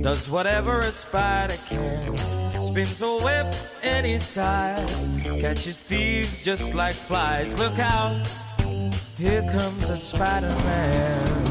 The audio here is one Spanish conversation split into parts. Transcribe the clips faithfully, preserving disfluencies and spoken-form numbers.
Does whatever a spider can. Spins a web any size. Catches thieves just like flies. Look out, here comes a Spider-Man.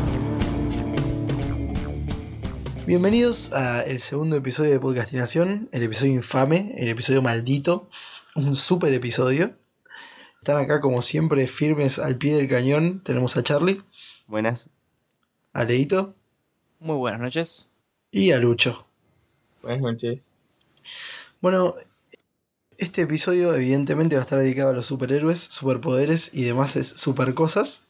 Bienvenidos al segundo episodio de Podcastinación, el episodio infame, el episodio maldito, un super episodio. Están acá como siempre firmes al pie del cañón. Tenemos a Charlie. Buenas. A Leito. Muy buenas noches. Y a Lucho. Buenas noches. Bueno, este episodio evidentemente va a estar dedicado a los superhéroes, superpoderes y demás super cosas.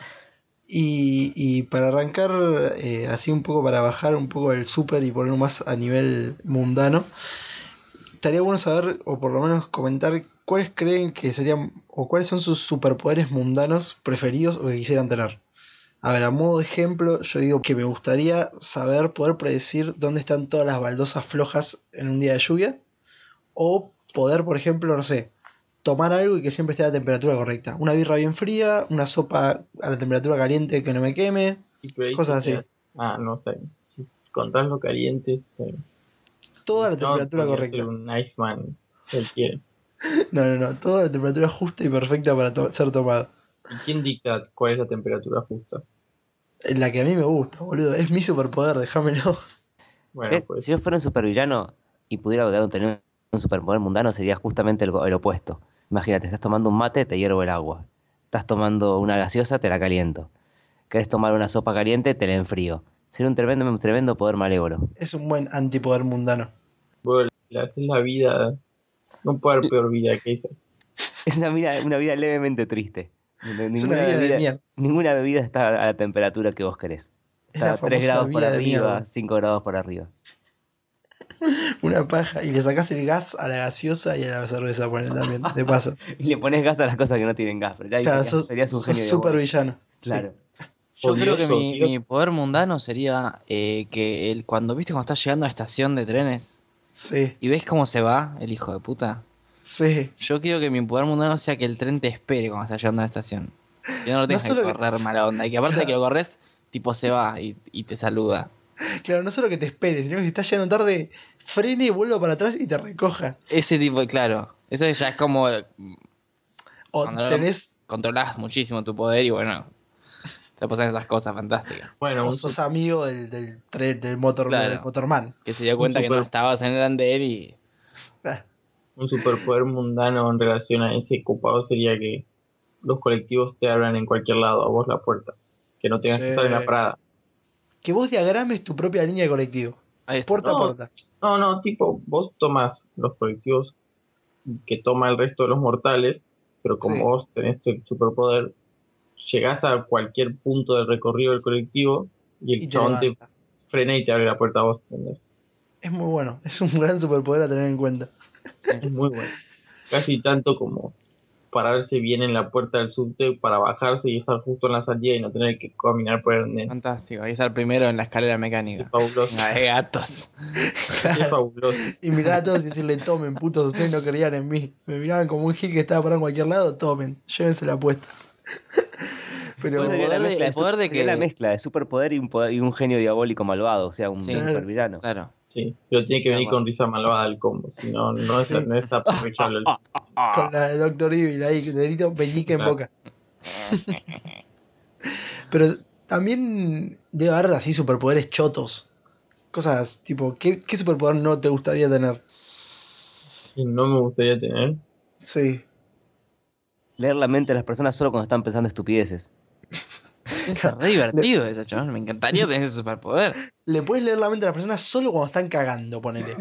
Y, y para arrancar, eh, así un poco para bajar un poco el super y ponerlo más a nivel mundano, estaría bueno saber, o por lo menos comentar, cuáles creen que serían, o cuáles son sus superpoderes mundanos preferidos o que quisieran tener. A ver, a modo de ejemplo, yo digo que me gustaría saber, poder predecir dónde están todas las baldosas flojas en un día de lluvia. O poder, por ejemplo, no sé, tomar algo y que siempre esté a la temperatura correcta. Una birra bien fría, una sopa a la temperatura caliente que no me queme, cosas así. Sea... Ah, no, está bien. Si contás lo caliente, está bien. Toda la no, temperatura correcta. Ser un Iceman, él quiere. No, no, no, toda la temperatura justa y perfecta para to- ser tomada. ¿Y quién dicta cuál es la temperatura justa? La que a mí me gusta, boludo. Es mi superpoder, déjamelo. Bueno, Es, pues. Si yo fuera un supervillano y pudiera tener un superpoder mundano, sería justamente el, el opuesto. Imagínate, estás tomando un mate, te hiervo el agua. Estás tomando una gaseosa, te la caliento. ¿Querés tomar una sopa caliente? Te la enfrío. Sería un tremendo, un tremendo poder malévolo. Es un buen antipoder mundano. Bueno, le haces la vida. No puede haber peor vida que esa. Es una vida, una vida levemente triste. Ninguna, es una vida bebida, de mierda. Ninguna bebida está a la temperatura que vos querés. Está a tres grados por arriba, cinco grados por arriba. Una paja. Y le sacás el gas a la gaseosa y a la cerveza, ponen también, de paso. Y le pones gas a las cosas que no tienen gas. Pero ya claro, serías, sos, serías un sos genio super villano. Claro. Sí. Yo Oh, creo Dios, que oh, mi, Dios. mi poder mundano sería eh, que el, cuando viste cuando estás llegando a la estación de trenes Sí. y ves cómo se va el hijo de puta. Sí. Yo quiero que mi poder mundano sea que el tren te espere cuando estás llegando a la estación. Que no lo tengas No que solo que- correr mala onda. Y que aparte de que lo corres, tipo se va y, y te saluda. Claro, no solo que te esperes, sino que si estás llegando tarde, frene, vuelva para atrás y te recoja. Ese tipo, claro. Eso ya es como. O Cuando tenés. controlás muchísimo tu poder y bueno. Te pasan esas cosas fantásticas. Bueno, O un sos su- amigo del, del, tren- del, motor, Claro. del motorman. Que se dio cuenta que no super- estabas en el andén y. Ah, un superpoder mundano en relación a ese copado sería que los colectivos te abran en cualquier lado, a vos la puerta. Que no tengas Sí. que estar en la parada. Que vos diagrames tu propia línea de colectivo. Ahí está. Puerta No. a puerta. No, no, tipo, vos tomás los colectivos que toma el resto de los mortales, pero como Sí. vos tenés el superpoder, llegás a cualquier punto del recorrido del colectivo y el Y te chabón te levanta. frena y te abre la puerta a vos, ¿entendés? Es muy bueno. Es un gran superpoder a tener en cuenta. Es muy bueno. Casi tanto como pararse bien en la puerta del subte para bajarse y estar justo en la salida y no tener que caminar por el andén. Fantástico. Ahí está el primero en la escalera Es mecánica. fabuloso. Venga, de gatos. Es fabuloso. Y mirar a todos y decirle, tomen, putos, ustedes no creían en mí. Me miraban como un gil que estaba parado en cualquier lado, tomen, llévense la apuesta. Pero El Sería poder la de- mezcla el poder de sería que- la mezcla de superpoder y un, poder- y un genio diabólico malvado, o sea, un Sí. supervillano. Claro. Sí, pero tiene que De venir acuerdo. con risa malvada al combo, si no, no es, no es aprovecharlo. el- con la de Doctor Evil ahí, dedito peñique en Claro. boca. Pero también debe haber así superpoderes chotos. Cosas tipo, ¿qué, qué superpoder no te gustaría tener? Y no me gustaría tener. Sí. Leer la mente de las personas solo cuando están pensando estupideces. Es re divertido eso, chaval. Me encantaría tener ese superpoder. Le puedes leer la mente a las personas solo cuando están cagando, ponele.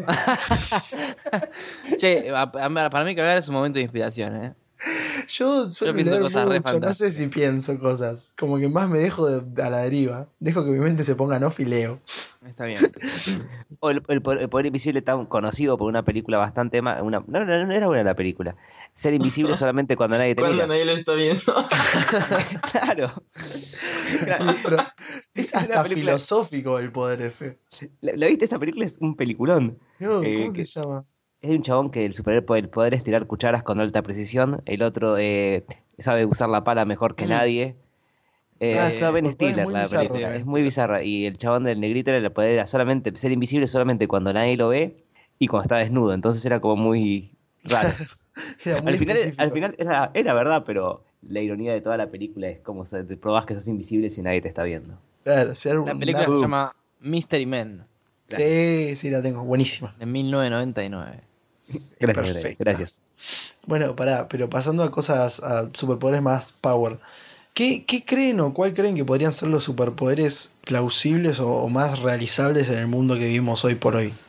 Che, a- a- para mí cagar es un momento de inspiración, ¿eh? Yo suelo pienso leer cosas re mucho, no sé si pienso cosas. Como que más me dejo de- a la deriva. Dejo que mi mente se ponga en off y leo. Está bien. O el, el poder, el poder invisible tan conocido por una película bastante más. Una, no, no, no era buena la película. Ser invisible solamente cuando nadie te Cuando mira. nadie lo está viendo. Claro. Claro. Pero es Es una hasta película- filosófico el poder ese. ¿La, la viste? Esa película es un peliculón. No, ¿cómo Eh, se que- llama? Es un chabón que el superpoder el poder es tirar cucharas con alta precisión. El otro eh, sabe usar la pala mejor que Mm. nadie. Eh, Ah, es sí, toda Ben superpoderes Stiller muy la bizarros. película, Sí, es Ben muy Stiller. bizarra. Y el chabón del negrito era el poder era solamente ser invisible solamente cuando nadie lo ve y cuando está desnudo. Entonces era como muy raro. Era muy Al final, al específico. final era, era verdad, pero la ironía de toda la película es como se- te probás que sos invisible si nadie te está viendo. Claro, ser La un película narco. se Boom. llama Mystery Men, Gracias. Sí, sí, la tengo. Buenísima. de mil novecientos noventa y nueve. Es Gracias, Greg, perfecta. gracias. Bueno, pará, pero pasando a cosas, a superpoderes más power. ¿Qué, qué creen o cuál creen que podrían ser los superpoderes plausibles o, o más realizables en el mundo que vivimos hoy por hoy?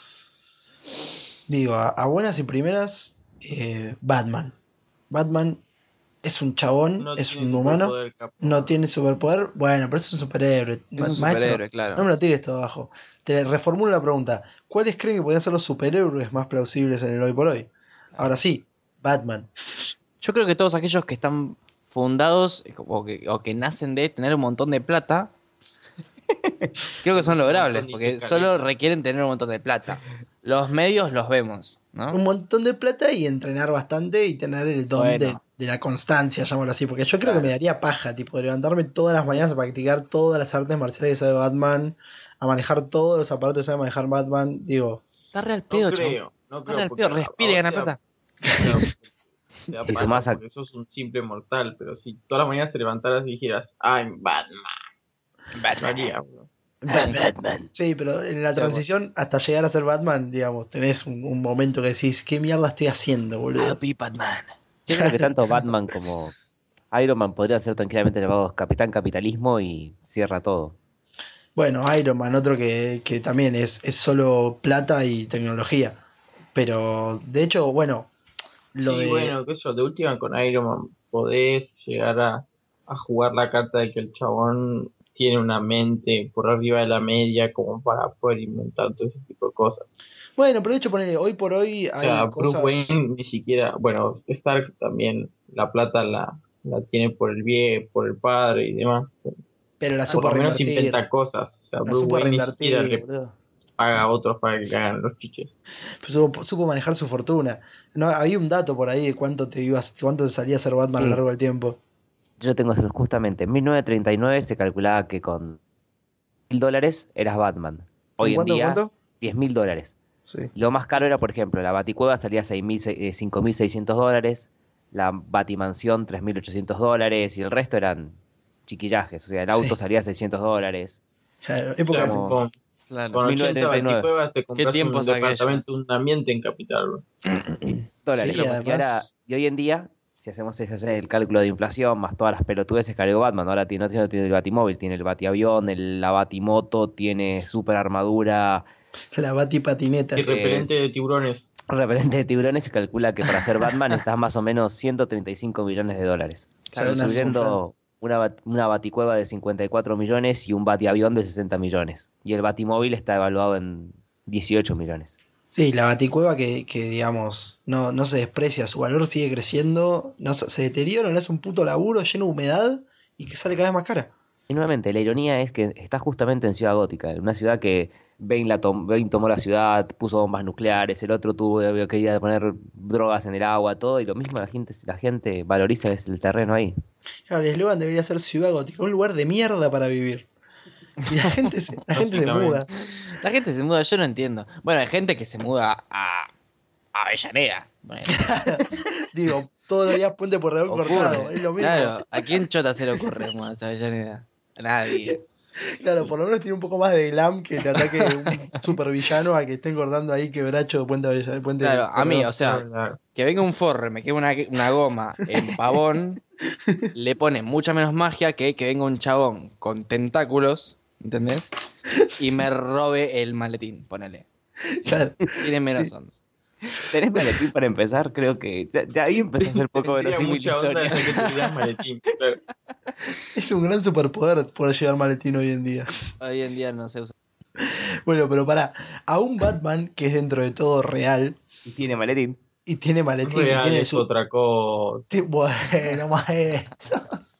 Digo, a, a buenas y primeras, eh, Batman. Batman es un chabón, No es tiene un humano, superpoder, capaz. no tiene superpoder. Bueno, pero es un superhéroe. Es Ma- un Maestro, superhéroe, claro. no me lo tires todo abajo. Te reformulo la pregunta. ¿Cuáles creen que podrían ser los superhéroes más plausibles en el hoy por hoy? Ahora sí, Batman. Yo creo que todos aquellos que están fundados o que, o que nacen de tener un montón de plata, creo que son Un logrables, montón porque dice solo Carlito. requieren tener un montón de plata. Los medios los vemos, ¿no? Un montón de plata y entrenar bastante y tener el don Bueno. de, de la constancia, llamémoslo así. Porque yo creo Claro. que me daría paja, tipo, de levantarme todas las mañanas a practicar todas las artes marciales que sabe Batman, a manejar todos los aparatos que sabe manejar Batman. Digo, Está real No pedo, chaval. creo, no Está creo. real porque pedo. a- Respire y a gana vos te da- plata. Claro, te da Si paja sumás a- porque sos un simple mortal, pero si todas las mañanas te levantaras y dijeras, I'm Batman, lo haría, bro. Batman. sí, pero en la Sí, transición hasta llegar a ser Batman, digamos, tenés un, un momento que decís, ¿qué mierda estoy haciendo, boludo? I'll be Batman. Yo creo que tanto Batman como Iron Man podrían ser tranquilamente llamados Capitán Capitalismo y cierra todo. Bueno, Iron Man, otro que, que también es, es solo plata y tecnología. Pero, de hecho, bueno, lo Sí, de... bueno, qué sé yo, de última con Iron Man podés llegar a, a jugar la carta de que el chabón tiene una mente por arriba de la media como para poder inventar todo ese tipo de cosas. Bueno, pero de hecho, ponele, hoy por hoy O hay sea, Bruce cosas... Wayne ni siquiera, bueno, Stark también la plata la, la tiene por el bien, por el padre y demás. Pero la Por supo lo menos reinvertir. inventa cosas. O sea, La Bruce supo Wayne ni siquiera reinvertir, le boludo. paga a otros para que le hagan los chiches. Pero supo, supo manejar su fortuna. No, había un dato por ahí de cuánto te ibas, cuánto te salía a ser Batman a Sí. lo largo del tiempo. Yo tengo eso justamente. En mil novecientos treinta y nueve se calculaba que con mil dólares eras Batman. ¿Con Hoy en cuánto, día, cuánto? diez mil dólares. Sí. Lo más caro era, por ejemplo, la Baticueva salía cinco mil seiscientos dólares, la Batimansión tres mil ochocientos dólares y el resto eran chiquillajes. O sea, el auto Sí. salía seiscientos dólares. Claro, O época sea, Como- con, Claro. con mil novecientos ochenta treinta y nueve. baticuevas te compras un tiempos aquellos? departamento, un ambiente en Capital, bro. Dólares. Sí, Y, ahora, además- y hoy en día, si hacemos ese, ese el cálculo de inflación más todas las pelotudeces que agregó Batman, ahora tiene, no tiene, tiene el Batimóvil, tiene el Batiavión, el, la Batimoto, tiene super armadura, la batipatineta. Y repelente es- de tiburones. repelente de tiburones. Se calcula que para ser Batman estás más o menos ciento treinta y cinco millones de dólares. Claro, una Incluyendo una, bat- una baticueva de cincuenta y cuatro millones y un batiavión de sesenta millones. Y el batimóvil está evaluado en dieciocho millones. Sí, la baticueva que, que digamos, no, no se desprecia, su valor sigue creciendo, no se, se deteriora, no es un puto laburo lleno de humedad y que sale cada vez más cara. Y nuevamente, la ironía es que está justamente en Ciudad Gótica, en una ciudad que Bane, la tom- Bane tomó la ciudad, puso bombas nucleares, el otro tuvo quería poner drogas en el agua, todo, y lo mismo la gente, la gente valoriza el el terreno ahí. Claro, el eslogan debería ser Ciudad Gótica, un lugar de mierda para vivir. Y la gente se, la gente se muda. La gente se muda, yo no entiendo. Bueno, hay gente que se muda a, a Avellaneda. Bueno, Digo, todos los días puente por redón ocurre. cortado, es lo mismo. Claro, ¿a quién chota se le ocurre mudarse a Avellaneda? A nadie. Claro, por lo menos tiene un poco más de glam que te ataque un supervillano a que estén cortando ahí quebracho de puente Avellaneda. Puente Claro, a mí, Porredón. o sea, Claro. que venga un forre, me quede una, una goma en Pavón, le pone mucha menos magia que que venga un chabón con tentáculos, ¿entendés? Y me robe el maletín, ponele. Claro. Tiene menos Sí. onda. ¿Tenés maletín para empezar? Creo que ya, ya ahí empezó a ser poco Tendría verosímil la mucha onda historia. hasta que te digas maletín. Claro. Es un gran superpoder poder llevar maletín hoy en día. Hoy en día no se usa. Bueno, pero para a un Batman que es dentro de todo real Y tiene maletín. y tiene maletín, que Real tiene es su. otra cosa. Ti- Bueno, maestro.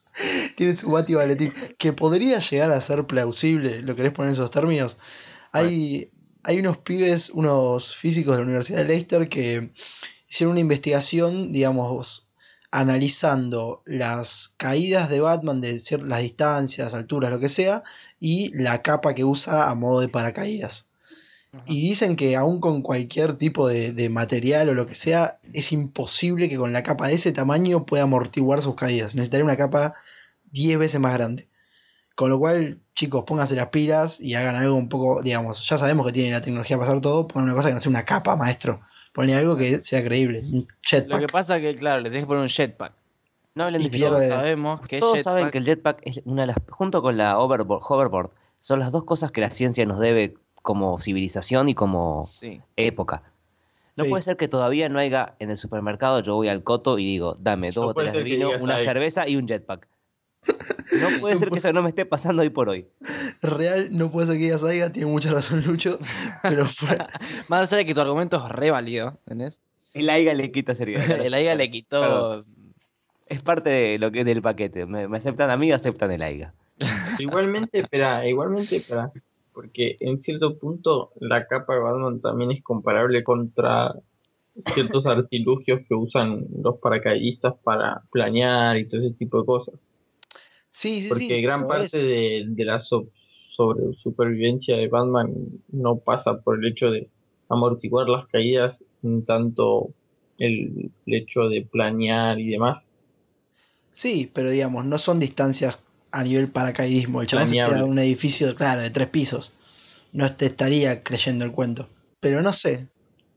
Tiene su bati maletín. Que podría llegar a ser plausible, ¿lo querés poner en esos términos? Hay, hay unos pibes, unos físicos de la Universidad de Leicester que hicieron una investigación, digamos, analizando las caídas de Batman de cier- las distancias, alturas, lo que sea, y la capa que usa a modo de paracaídas. Ajá. Y dicen que aún con cualquier tipo de, de material o lo que sea, es imposible que con la capa de ese tamaño pueda amortiguar sus caídas. Necesitaría una capa diez veces más grande. Con lo cual, chicos, pónganse las pilas y hagan algo un poco, digamos, ya sabemos que tienen la tecnología para hacer todo, pongan una cosa que no sea una capa, maestro. Ponle algo que sea creíble, un Lo que jetpack. pasa es que, claro, le tenés que poner un jetpack. No hablen Y de ese pierde- Todos tema. sabemos que Todos jetpack... saben que el jetpack es una de las, junto con la overboard, hoverboard, son las dos cosas que la ciencia nos debe como civilización y como Sí. época. No Sí. puede ser que todavía no haya en el supermercado, yo voy al Coto y digo, dame dos No puede botellas de ser que vino, digas una ahí. cerveza y un jetpack. No puede No ser que puede- eso no me esté pasando hoy por hoy. Real, no puede ser que digas Saiga, tiene mucha razón Lucho, pero fuera- Más allá de que tu argumento es re válido, ¿entendés? El AIGA le quita seriedad. a las El AIGA le cosas. Perdón. quitó... Es parte de lo que es del paquete. Me, me aceptan a mí, aceptan el AIGA. Igualmente, espera, igualmente, espera. Porque en cierto punto la capa de Batman también es comparable contra ciertos artilugios que usan los paracaidistas para planear y todo ese tipo de cosas. sí, sí, Porque sí, gran lo parte es. de, de la so- sobre supervivencia de Batman no pasa por el hecho de amortiguar las caídas, en tanto el, el hecho de planear y demás. Sí, pero digamos, no son distancias a nivel paracaidismo. El chabón se tira de Planeable. un edificio, claro, de tres pisos. No te estaría creyendo el cuento. Pero no sé.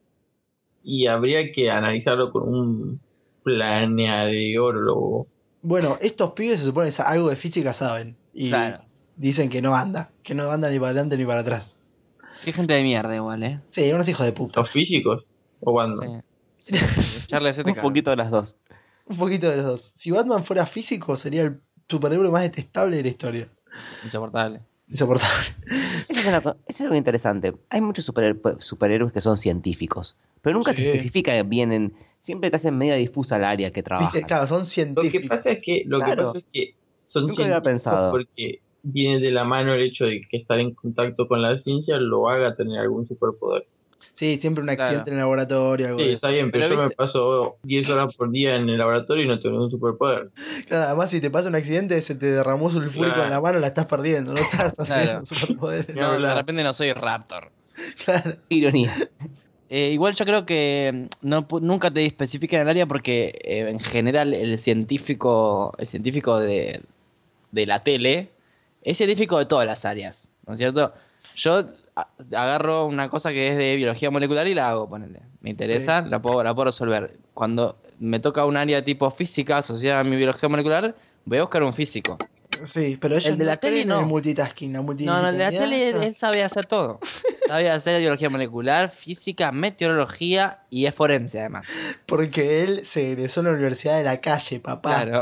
Y habría que analizarlo con un planearólogo. Bueno, estos pibes se supone que algo de física saben. Y Claro. dicen que no anda. Que no anda ni para adelante ni para atrás. Qué gente de mierda igual, ¿eh? Sí, unos hijos de puta. ¿Los físicos? ¿O Batman? Sí. Sí. Charles, se te Un cago. poquito de las dos. Un poquito de los dos. Si Batman fuera físico, sería el superhéroe más detestable de la historia. Insoportable. Insoportable. Eso es, una co- eso es algo interesante. Hay muchos superher- superhéroes que son científicos, pero nunca te Sí. especifican bien en... Siempre te hacen media difusa el área que trabajan. ¿Viste? Claro, son Lo que científicos. pasa es que, lo que, Claro. pasa es que son Nunca lo había científicos pensado. porque viene de la mano el hecho de que estar en contacto con la ciencia lo haga tener algún superpoder. Sí, siempre un accidente Claro. en el laboratorio, algo Sí, de está eso. bien, pero, Pero yo me viste- paso diez horas por día en el laboratorio y no tengo ningún superpoder. Claro, además, si te pasa un accidente, se te derramó sulfúrico Claro. en la mano, la estás perdiendo. No estás Claro. haciendo superpoderes. Ni No, de hablar. repente no soy Raptor. Claro. Ironías. Eh, igual yo creo que mm, no, pu- nunca te especifican el área porque eh, en general el científico, el científico de, de la tele es científico de todas las áreas, ¿no es cierto? Yo a- agarro una cosa que es de biología molecular y la hago, ponele. Me interesa, la puedo, la puedo resolver. Cuando me toca un área tipo física asociada a mi biología molecular, voy a buscar un físico. Sí, pero ellos El de no la tele creen en el no. multitasking, la No, no, el de la multidisciplinaridad. tele Ah. él sabe hacer todo. Sabe hacer biología molecular, física, meteorología y es forense además. Porque él se egresó en la universidad de la calle, papá. Claro.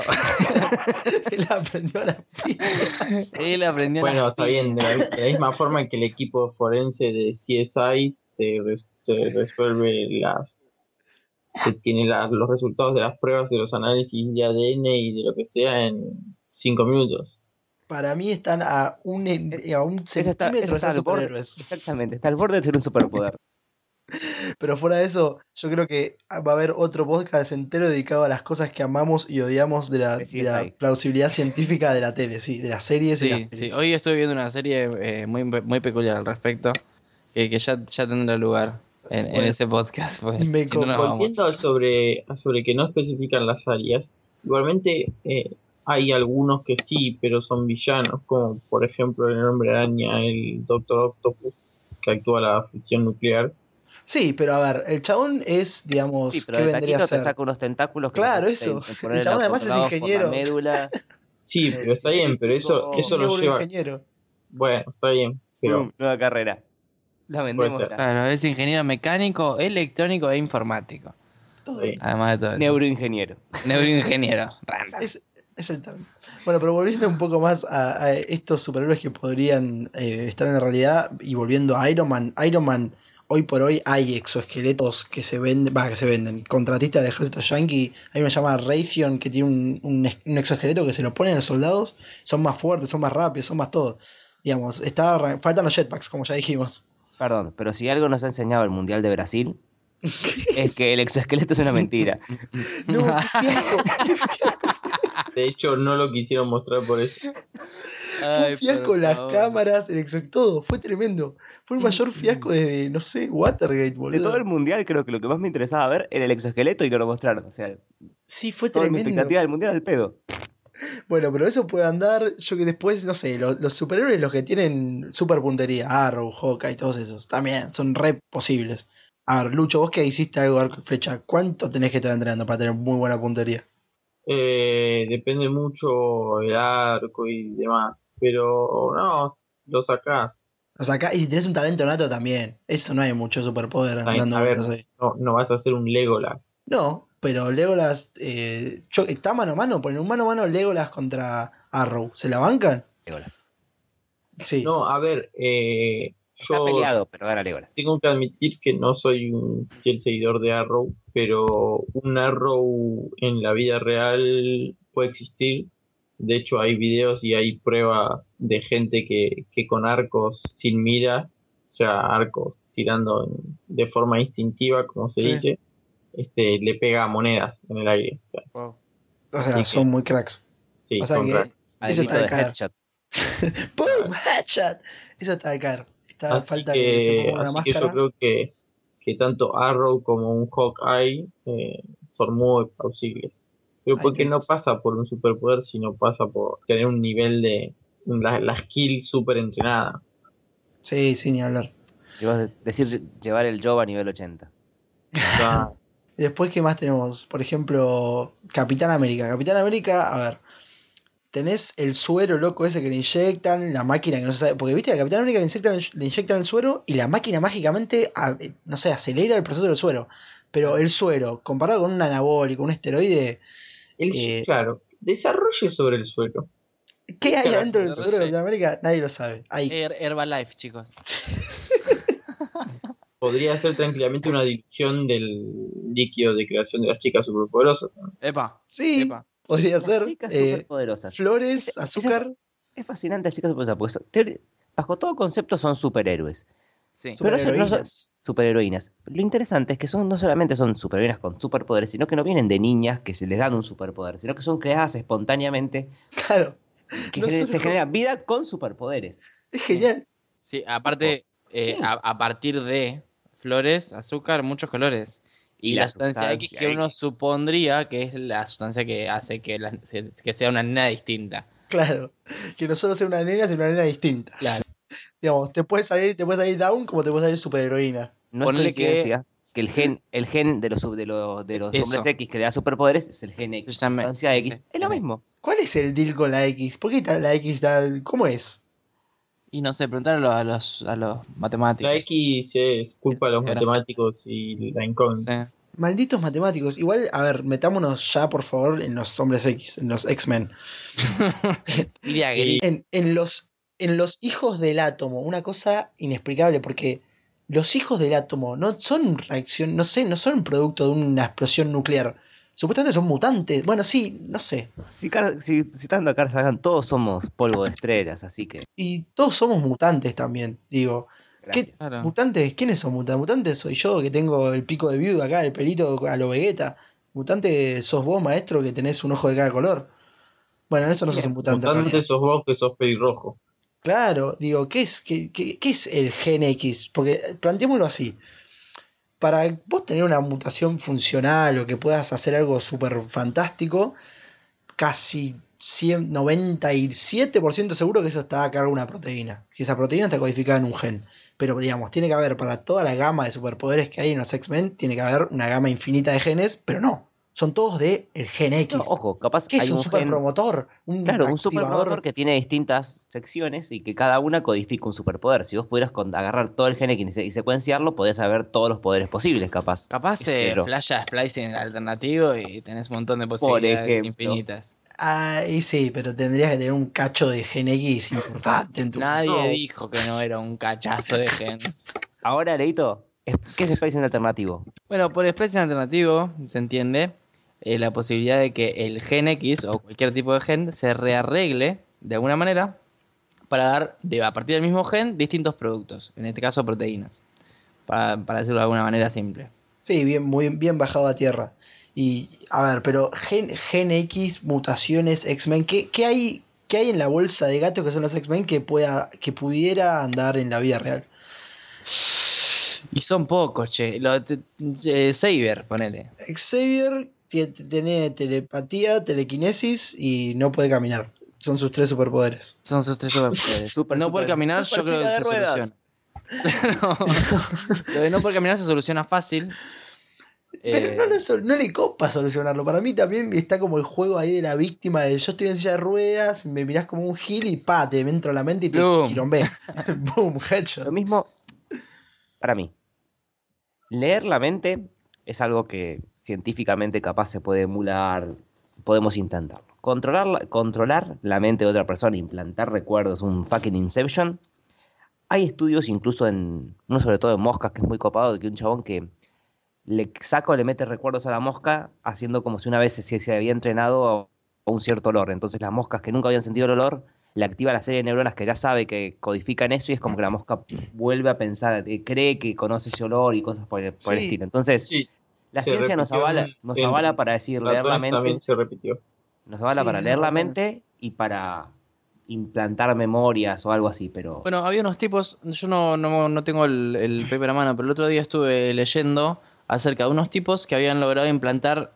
Él aprendió a las pilas. Él aprendió Bueno, las está bien, de la, de la misma forma que el equipo forense de C S I te, res- te resuelve las... que tiene la- los resultados de las pruebas de los análisis de A D N y de lo que sea en cinco minutos. Para mí están a un, en- a un Eso está, centímetro eso de está ser al borde. superhéroes. Exactamente, está al borde de ser un superpoder. Pero fuera de eso, yo creo que va a haber otro podcast entero dedicado a las cosas que amamos y odiamos de la, De de la C S I. plausibilidad científica de la tele, sí, de las series y las Sí, sí. pelis. Hoy estoy viendo una serie eh, muy, muy peculiar al respecto, que, que ya, ya tendrá lugar en, en Bueno, ese podcast. Pues, me si no nos copó. vamos. Volviendo sobre, a sobre que no especifican las áreas, igualmente eh, hay algunos que sí, pero son villanos, como por ejemplo el Hombre Araña, el Doctor Octopus, que actúa la fusión nuclear. Sí, pero a ver, el chabón es, digamos, Sí, pero ¿qué de vendría a taquito te ser? saca unos tentáculos que Claro, te- eso. te- te El ponen chabón además es controlados por la ingeniero. médula. Sí, Eh, pero está bien, pero eso, científico. eso lo lleva... Neuroingeniero. Bueno, está bien, pero Pum, nueva carrera. La vendemos ser. ya. Claro, es ingeniero mecánico, electrónico e informático. Todo. Sí. Además de todo eso. Neuroingeniero. Neuroingeniero. Random. Es, es el término. Bueno, pero volviendo un poco más a, a estos superhéroes que podrían eh, estar en la realidad y volviendo a Iron Man. Iron Man, hoy por hoy hay exoesqueletos que se venden, va, que se venden. Contratista del ejército yankee, hay uno llamada Raytheon que tiene un, un, ex- un exoesqueleto que se lo ponen a los soldados, son más fuertes, son más rápidos, son más todo. Digamos, está, faltan los jetpacks, como ya dijimos. Perdón, pero si algo nos ha enseñado el Mundial de Brasil, Es que el exoesqueleto es una mentira. No, qué fiasco. qué fiasco. De hecho, no lo quisieron mostrar por eso. Fue Ay, un fiasco por las favor. cámaras, el exo, todo. Fue tremendo. Fue el mayor fiasco desde, no sé, Watergate, De boludo. todo el mundial, creo que lo que más me interesaba ver era el exoesqueleto y no lo mostraron. O sea, Sí, fue toda mi tremendo. expectativa del mundial al pedo. Bueno, pero eso puede andar. Yo que después, no sé, los, los superhéroes, los que tienen super puntería, Arrow, Hawkeye, todos esos, también son re posibles. A ver, Lucho, vos que hiciste algo de arco y flecha, ¿cuánto tenés que estar entrenando para tener muy buena puntería? Eh, depende mucho el arco y demás. Pero no, lo sacás. O sea, acá, y si tenés un talento nato también. Eso no hay mucho superpoder A, dando a ver, vueltas ahí. no, no vas a hacer un Legolas. No, pero Legolas. Eh, cho- ¿está mano a mano? Ponen un mano a mano Legolas contra Arrow. ¿Se la bancan? Legolas. Sí. No, a ver, eh, Está yo peleado, pero gana Legolas. tengo que admitir que no soy un fiel seguidor de Arrow, pero un Arrow en la vida real puede existir. De hecho, hay videos y hay pruebas de gente que, que con arcos sin mira, o sea, arcos tirando en- de forma instintiva, como se Sí. dice, este, le pega monedas en el aire. O sea, Wow. O sea, así que- son muy cracks. sí, O sea son que- cracks. Eso Adicto está de de caer. headshot. ¡Pum! ¡Headshot! Eso está de caer. Está Así falta que, se que, ponga una así que yo máscara. creo que, que tanto Arrow como un Hawkeye eh, son muy plausibles. Pero Ahí porque no tenés. pasa por un superpoder, sino pasa por tener un nivel de la, la skill súper entrenada. Sí, sí, ni hablar. Llevas- decir, llevar el Job a nivel ochenta. O sea, Y después, ¿qué más tenemos? Por ejemplo, Capitán América. Capitán América, a ver. Tenés el suero loco ese que le inyectan, la máquina que no se sabe. Porque viste, a Capitán América le inyectan, le inyectan el suero y la máquina mágicamente, a- no sé, acelera el proceso del suero. Pero el suero, comparado con un anabólico, un esteroide, el, Eh, claro, desarrolle sobre el suelo. ¿qué hay Carajo, adentro del suero de desarrolle. Capitán América? Nadie lo sabe. Hay, Her- Herbalife, chicos. Podría ser tranquilamente una dilución del líquido de creación de las chicas superpoderosas. Epa. sí, Epa. podría Las ser. chicas eh, superpoderosas. flores, Ese- azúcar, Es fascinante las chicas superpoderosas, porque son- teori- bajo todo concepto son superhéroes. Sí. Pero eso no son- superheroínas. Superheroínas. Lo interesante es que son, no solamente son superheroínas con superpoderes, sino que no vienen de niñas que se les dan un superpoder, sino que son creadas espontáneamente, Claro, que No gener- solo- se genera vida con superpoderes. es genial. Sí, aparte, eh, Sí. a, a partir de flores, azúcar, muchos colores. Y, Y la, la sustancia X sustancia que uno X. supondría que es la sustancia que hace que, la- se- que sea una nena distinta. Claro. Que no solo sea una nena, sino una nena distinta. Claro. Digamos, te puede salir, te puede salir down como te puede salir superheroína. No Ponele es coincidencia que, el gen, el gen de los, sub- de los, de los Eso. hombres X que le da superpoderes es el gen Se X. llama- Sustancia ese, X. Es lo gen mismo. ¿Cuál es el deal con la X? ¿Por qué está la X tal? ¿Cómo es? Y no sé, preguntarle a los, a los matemáticos. La X es culpa de los Geografía. matemáticos y la incógnita. Sí. Malditos matemáticos. Igual, a ver, metámonos ya, por favor, en los hombres X, en los X-Men. Lidia Y- Gris. En, en los, en los hijos del átomo, una cosa inexplicable, porque los hijos del átomo no son reacción, no sé, no son producto de una explosión nuclear. Supuestamente son mutantes. Bueno, sí, no sé. Si, Car- si citando a Carl Sagan, todos somos polvo de estrellas, así que. Y todos somos mutantes también, digo. ¿Qué, gracias. Claro. ¿Mutantes? ¿Quiénes son mutantes? Mutantes soy yo, que tengo el pico de viuda acá, el pelito a lo Vegeta. Mutante sos vos, maestro, que tenés un ojo de cada color. Bueno, en eso no sos un mutante. en Mutante realidad. sos vos que sos pelirrojo. Claro, digo, ¿qué es, qué, qué- qué es el gen X? Porque planteémoslo así. Para vos tener una mutación funcional o que puedas hacer algo súper fantástico, casi cien, noventa y siete por ciento seguro que eso está a cargo de una proteína. Que esa proteína está codificada en un gen. Pero digamos, tiene que haber para toda la gama de superpoderes que hay en los X-Men, tiene que haber una gama infinita de genes, pero no. Son todos de el gen X. No, ojo, capaz ¿Qué es hay un un super gen. promotor? Un Claro, un activador. superpromotor que tiene distintas secciones y que cada una codifica un superpoder. Si vos pudieras con- agarrar todo el gen X y se- y secuenciarlo, podés saber todos los poderes posibles, capaz. Capaz Qué sé se yo. flasha splicing alternativo y tenés un montón de posibilidades ejemplo. infinitas. Ah, y sí, pero tendrías que tener un cacho de gen X importante en tu Nadie No. dijo que no era un cachazo de gen. Ahora, Leito, es- ¿qué es splicing alternativo? Bueno, por splicing alternativo se entiende eh, la posibilidad de que el gen X o cualquier tipo de gen se rearregle de alguna manera para dar, de, a partir del mismo gen, distintos productos. En este caso, proteínas. Para, para decirlo de alguna manera simple. Sí, bien, muy bien bajado a tierra. Y, a ver, pero Gen, Gen X, mutaciones, X-Men, ¿qué, qué hay, ¿qué hay en la bolsa de gatos que son los X-Men que pueda, que pudiera andar en la vida real? Y son pocos, che. Lo, te- eh, Saber, ponele. Xavier tie- tiene telepatía, telequinesis y no puede caminar. Son sus tres superpoderes. Son sus tres superpoderes. Super, no super- poder caminar, super yo creo silla que de se ruedas. soluciona. No. Lo de no poder caminar se soluciona fácil. Pero Eh, no, le sol- no le copa solucionarlo. Para mí también está como el juego ahí de la víctima de yo estoy en silla de ruedas, me mirás como un gil y pa, te entro a la mente y te Boom. quirombé. Boom, Lo headshot. mismo para mí. Leer la mente es algo que científicamente capaz se puede emular, podemos intentarlo. Controlar la, controlar la mente de otra persona, implantar recuerdos, un fucking Inception. Hay estudios incluso en, uno sobre todo en moscas, que es muy copado, de que un chabón que le saca o le mete recuerdos a la mosca, haciendo como si una vez se, se había entrenado a un cierto olor. Entonces las moscas que nunca habían sentido el olor, le activa la serie de neuronas que ya sabe que codifican eso y es como que la mosca vuelve a pensar, eh, cree que conoce ese olor y cosas por el, por el Sí, estilo. Entonces, Sí, la se ciencia nos repitió avala, en, nos en avala para decir leer la ratones también mente, se repitió. nos avala sí, para es leer la ratones. mente y para implantar memorias o algo así, pero Bueno, había unos tipos, yo no, no, no tengo el, el paper a mano, pero el otro día estuve leyendo acerca de unos tipos que habían logrado implantar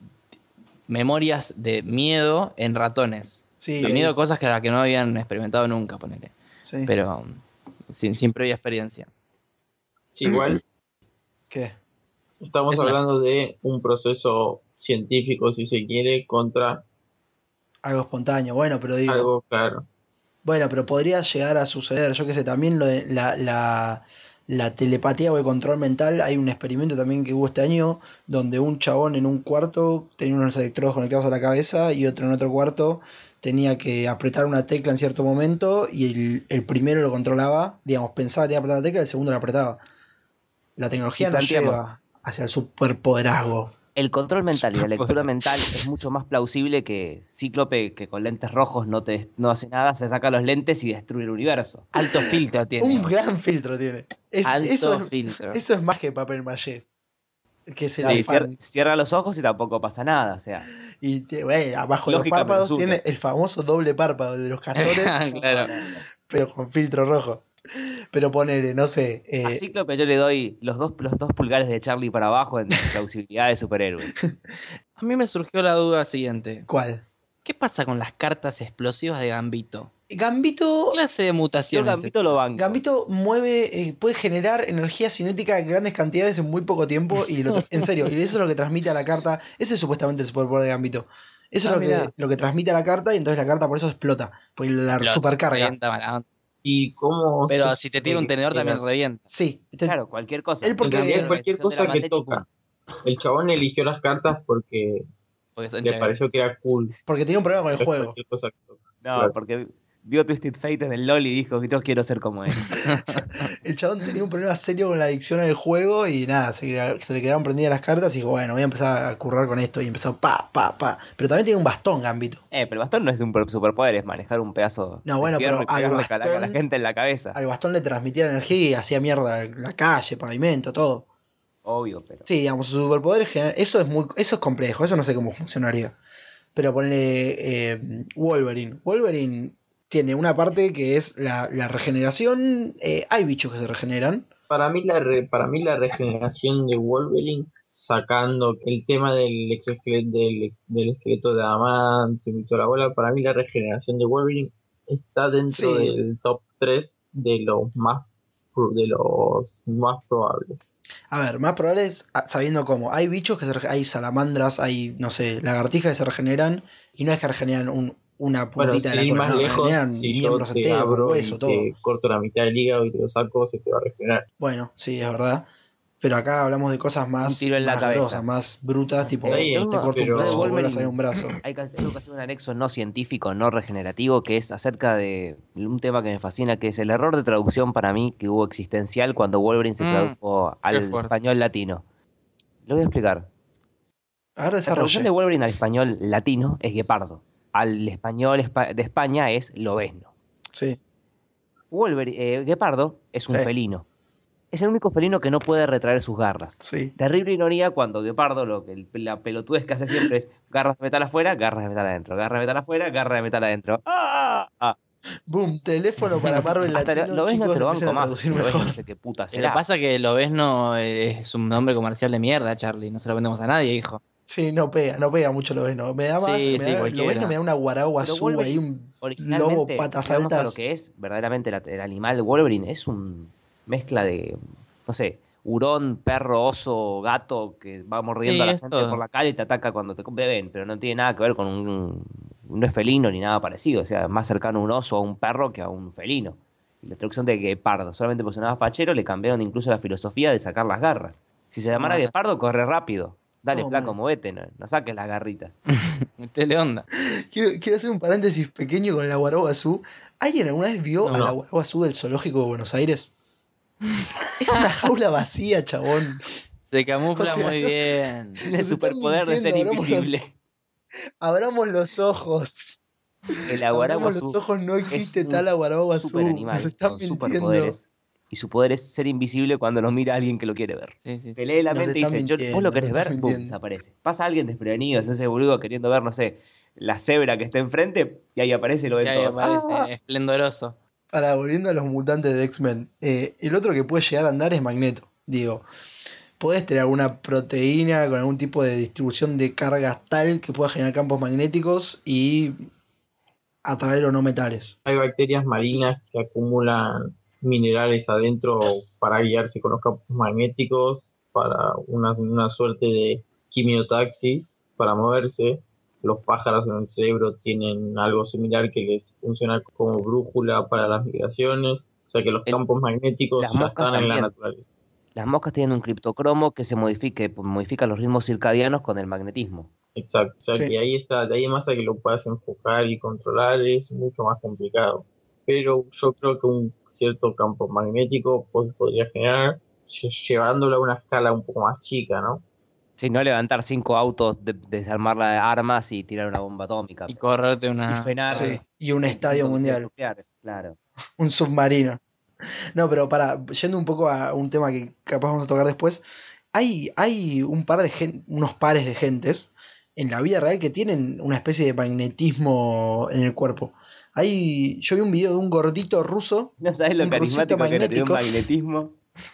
memorias de miedo en ratones. Sí, De leí. miedo, cosas que, que no habían experimentado nunca, ponele. Sí. Pero um, sin, sin previa experiencia. Sí, igual ¿Qué? estamos Es una- hablando de un proceso científico, si se quiere, contra Algo espontáneo. Bueno, pero digo. algo claro. Bueno, pero podría llegar a suceder. Yo qué sé, también lo de la, la, la telepatía o el control mental. Hay un experimento también que hubo este año donde un chabón en un cuarto tenía unos electrodos conectados a la cabeza y otro en otro cuarto tenía que apretar una tecla en cierto momento y el, el primero lo controlaba. Digamos, pensaba que tenía que apretar la tecla y el segundo la apretaba. La tecnología Y nos planteamos. lleva hacia el superpoderazgo. el control mental y la lectura Superpoder. mental es mucho más plausible que Cíclope, que con lentes rojos no, te, no hace nada, se saca los lentes y destruye el universo. Alto filtro tiene. Un gran filtro tiene. Es- Alto eso, es, filtro. eso es más que papel maché. Que es el No, y afán. cier- cierra los ojos y tampoco pasa nada, o sea, Y te- bueno, abajo de los Lógica párpados menos uno. tiene el famoso doble párpado de los castores, Claro. pero con filtro rojo. Pero ponele, no sé. a eh, Cíclope yo le doy los dos, los dos pulgares de Charlie para abajo en plausibilidad de superhéroe. A mí me surgió la duda siguiente. ¿Cuál? ¿Qué pasa con las cartas explosivas de Gambito? Gambito. ¿Qué clase de Yo mutaciones? Gambito es lo esa? banco. Gambito mueve, eh, puede generar energía cinética en grandes cantidades en muy poco tiempo. Y lo tra- en serio, y eso es lo que transmite a la carta. Ese es supuestamente el superpoder de Gambito. Eso Ah, es lo mirá. que, lo que transmite a la carta y entonces la carta por eso explota. Porque la Lo supercarga. revienta mala onda. ¿Y cómo Pero se si te tira un tenedor genera? también revienta. Sí. Este- Claro, cualquier cosa. Él porque- En realidad la cualquier Reacción de la cosa que materia y pum. toca. El chabón eligió las cartas porque Porque son le chéveres. pareció que era cool. porque tiene un problema con el Pero juego. cualquier cosa que toca. No, Claro. porque vio Twisted Fate en el LoL y dijo, yo quiero ser como él. El chabón tenía un problema serio con la adicción al juego y nada, se, le- se le quedaron prendidas las cartas y dijo, bueno, voy a empezar a currar con esto y empezó pa, pa, pa. Pero también tiene un bastón, Gambito. Eh, pero el bastón no es un per- superpoder, es manejar un pedazo No, de bueno, fierro pero y pegarle al calaca a la bastón- gente en la cabeza. Al bastón le transmitía energía y hacía mierda la calle, pavimento, todo. Obvio, pero... Sí, digamos, su superpoder es general- eso es muy, eso es complejo, eso no sé cómo funcionaría. Pero ponle eh, Wolverine. Wolverine tiene una parte que es la, la regeneración. Eh, hay bichos que se regeneran. Para mí, la re- para mí la regeneración de Wolverine, sacando el tema del exoesqueleto, del, del esqueleto de adamante y toda la bola, para mí la regeneración de Wolverine está dentro Sí. del top tres de los más pro- de los más probables. A ver, más probable es ah, sabiendo cómo. Hay bichos que se rege- hay salamandras, hay, no sé, lagartijas que se regeneran. Y no es que regeneran un, una Bueno, puntita sin de ir la cola, más no, lejos, regeneran si yo miembros te enteros, abro hueso, y todo. te corto la mitad del hígado y te lo saco, se te va a regenerar. Bueno, sí, es verdad. Pero acá hablamos de cosas más, tiro en la más cabeza. grosas, más brutas, tipo, Está bien, te corto pero- un brazo, te vuelve a Wolverine- salir un brazo. Hay que, tengo que hacer un anexo no científico, no regenerativo, que es acerca de un tema que me fascina, que es el error de traducción para mí que hubo existencial cuando Wolverine se Mm, tradujo al fuerte. español latino. Lo voy a explicar. Ahora La traducción de desarrolle. Wolverine al español latino es guepardo. Al español espa- de España es lobezno. Sí. Wolverine, eh, guepardo es un Sí. felino. Es el único felino que no puede retraer sus garras. Sí. Terrible ironía cuando Guepardo, lo que el- la pelotudez que hace siempre es garras de metal afuera, garras de metal adentro, garras de metal afuera, garras de metal adentro. ¡Ah! ah. Boom, teléfono para Marvel Hasta Latino, lo, lo ves, no chicos, te lo empiecen banco a más. traducir Lo ves, mejor. no sé qué puta Lo que será. pasa es que lo ves no es un nombre comercial de mierda, Charlie. No se lo vendemos a nadie, hijo. Sí, no pega, no pega mucho Lobezno. Me da más, Sí, me sí, da, cualquiera. Lobezno me da una Pero guaraguazú Wolverine, ahí, un lobo originalmente, patas si vamos a lo altas. que es verdaderamente la- el animal Wolverine, es un mezcla de, no sé, hurón, perro, oso, gato, que va mordiendo Sí, a la es gente todo. por la calle y te ataca cuando te ven, pero no tiene nada que ver con un, no es felino ni nada parecido, o sea, es más cercano a un oso o a un perro que a un felino. Y la introducción de Guepardo, solamente porque sonaba fachero, le cambiaron incluso la filosofía de sacar las garras. Si se llamara mal. Guepardo, corre rápido. Dale, Todo flaco, mal. movete, no, no saques las garritas. Metele onda. Quiero, quiero hacer un paréntesis pequeño con la guaraguazú. ¿Alguien alguna vez vio No. a la guaraguazú del zoológico de Buenos Aires? Es una jaula vacía, chabón. Se camufla O sea, muy no- bien. Tiene el Nos están superpoder de ser mintiendo, abramos los- invisible. Abramos los ojos. El Abramos los aguaraguazú ojos, no existe es un tal aguaraguazú. super animal Nos están con mintiendo. superpoderes. Y su poder es ser invisible cuando lo mira alguien que lo quiere ver. Sí, sí. Te lee la Nos mente y están dice, yo, ¿vos mintiendo, lo nos querés están ver? Pum, mintiendo. desaparece. Pasa alguien desprevenido, es ese boludo queriendo ver, no sé, la cebra que está enfrente y ahí aparece y lo ven Que ahí todos. aparece ¡Ah! esplendoroso. Para, volviendo a los mutantes de X-Men, eh, el otro que puede llegar a andar es Magneto. Digo, podés tener alguna proteína con algún tipo de distribución de cargas tal que pueda generar campos magnéticos y atraer o no metales. Hay bacterias marinas que acumulan minerales adentro para guiarse con los campos magnéticos, para una, una suerte de quimiotaxis para moverse. Los pájaros en el cerebro tienen algo similar que les funciona como brújula para las migraciones. O sea que los El- campos magnéticos las ya moscas están en la también. naturaleza. Las moscas tienen un criptocromo que se modifique, modifica los ritmos circadianos con el magnetismo. Exacto. O sea Sí. que ahí está, de ahí más a que lo puedas enfocar y controlar es mucho más complicado. Pero yo creo que un cierto campo magnético pues, podría generar, lle- llevándolo a una escala un poco más chica, ¿no? Si no levantar cinco autos, de- desarmar las armas y tirar una bomba atómica. Y correrte Y una. frenar Sí, y un veinticinco estadio misiles mundial, nucleares, claro. un submarino. No, pero para, yendo un poco a un tema que capaz vamos a tocar después, hay, hay un par de gen- unos pares de gentes en la vida real que tienen una especie de magnetismo en el cuerpo. Hay, yo vi un video de un gordito ruso No sabes lo Un carismático rusito que era, tiene un magnético. magnetismo.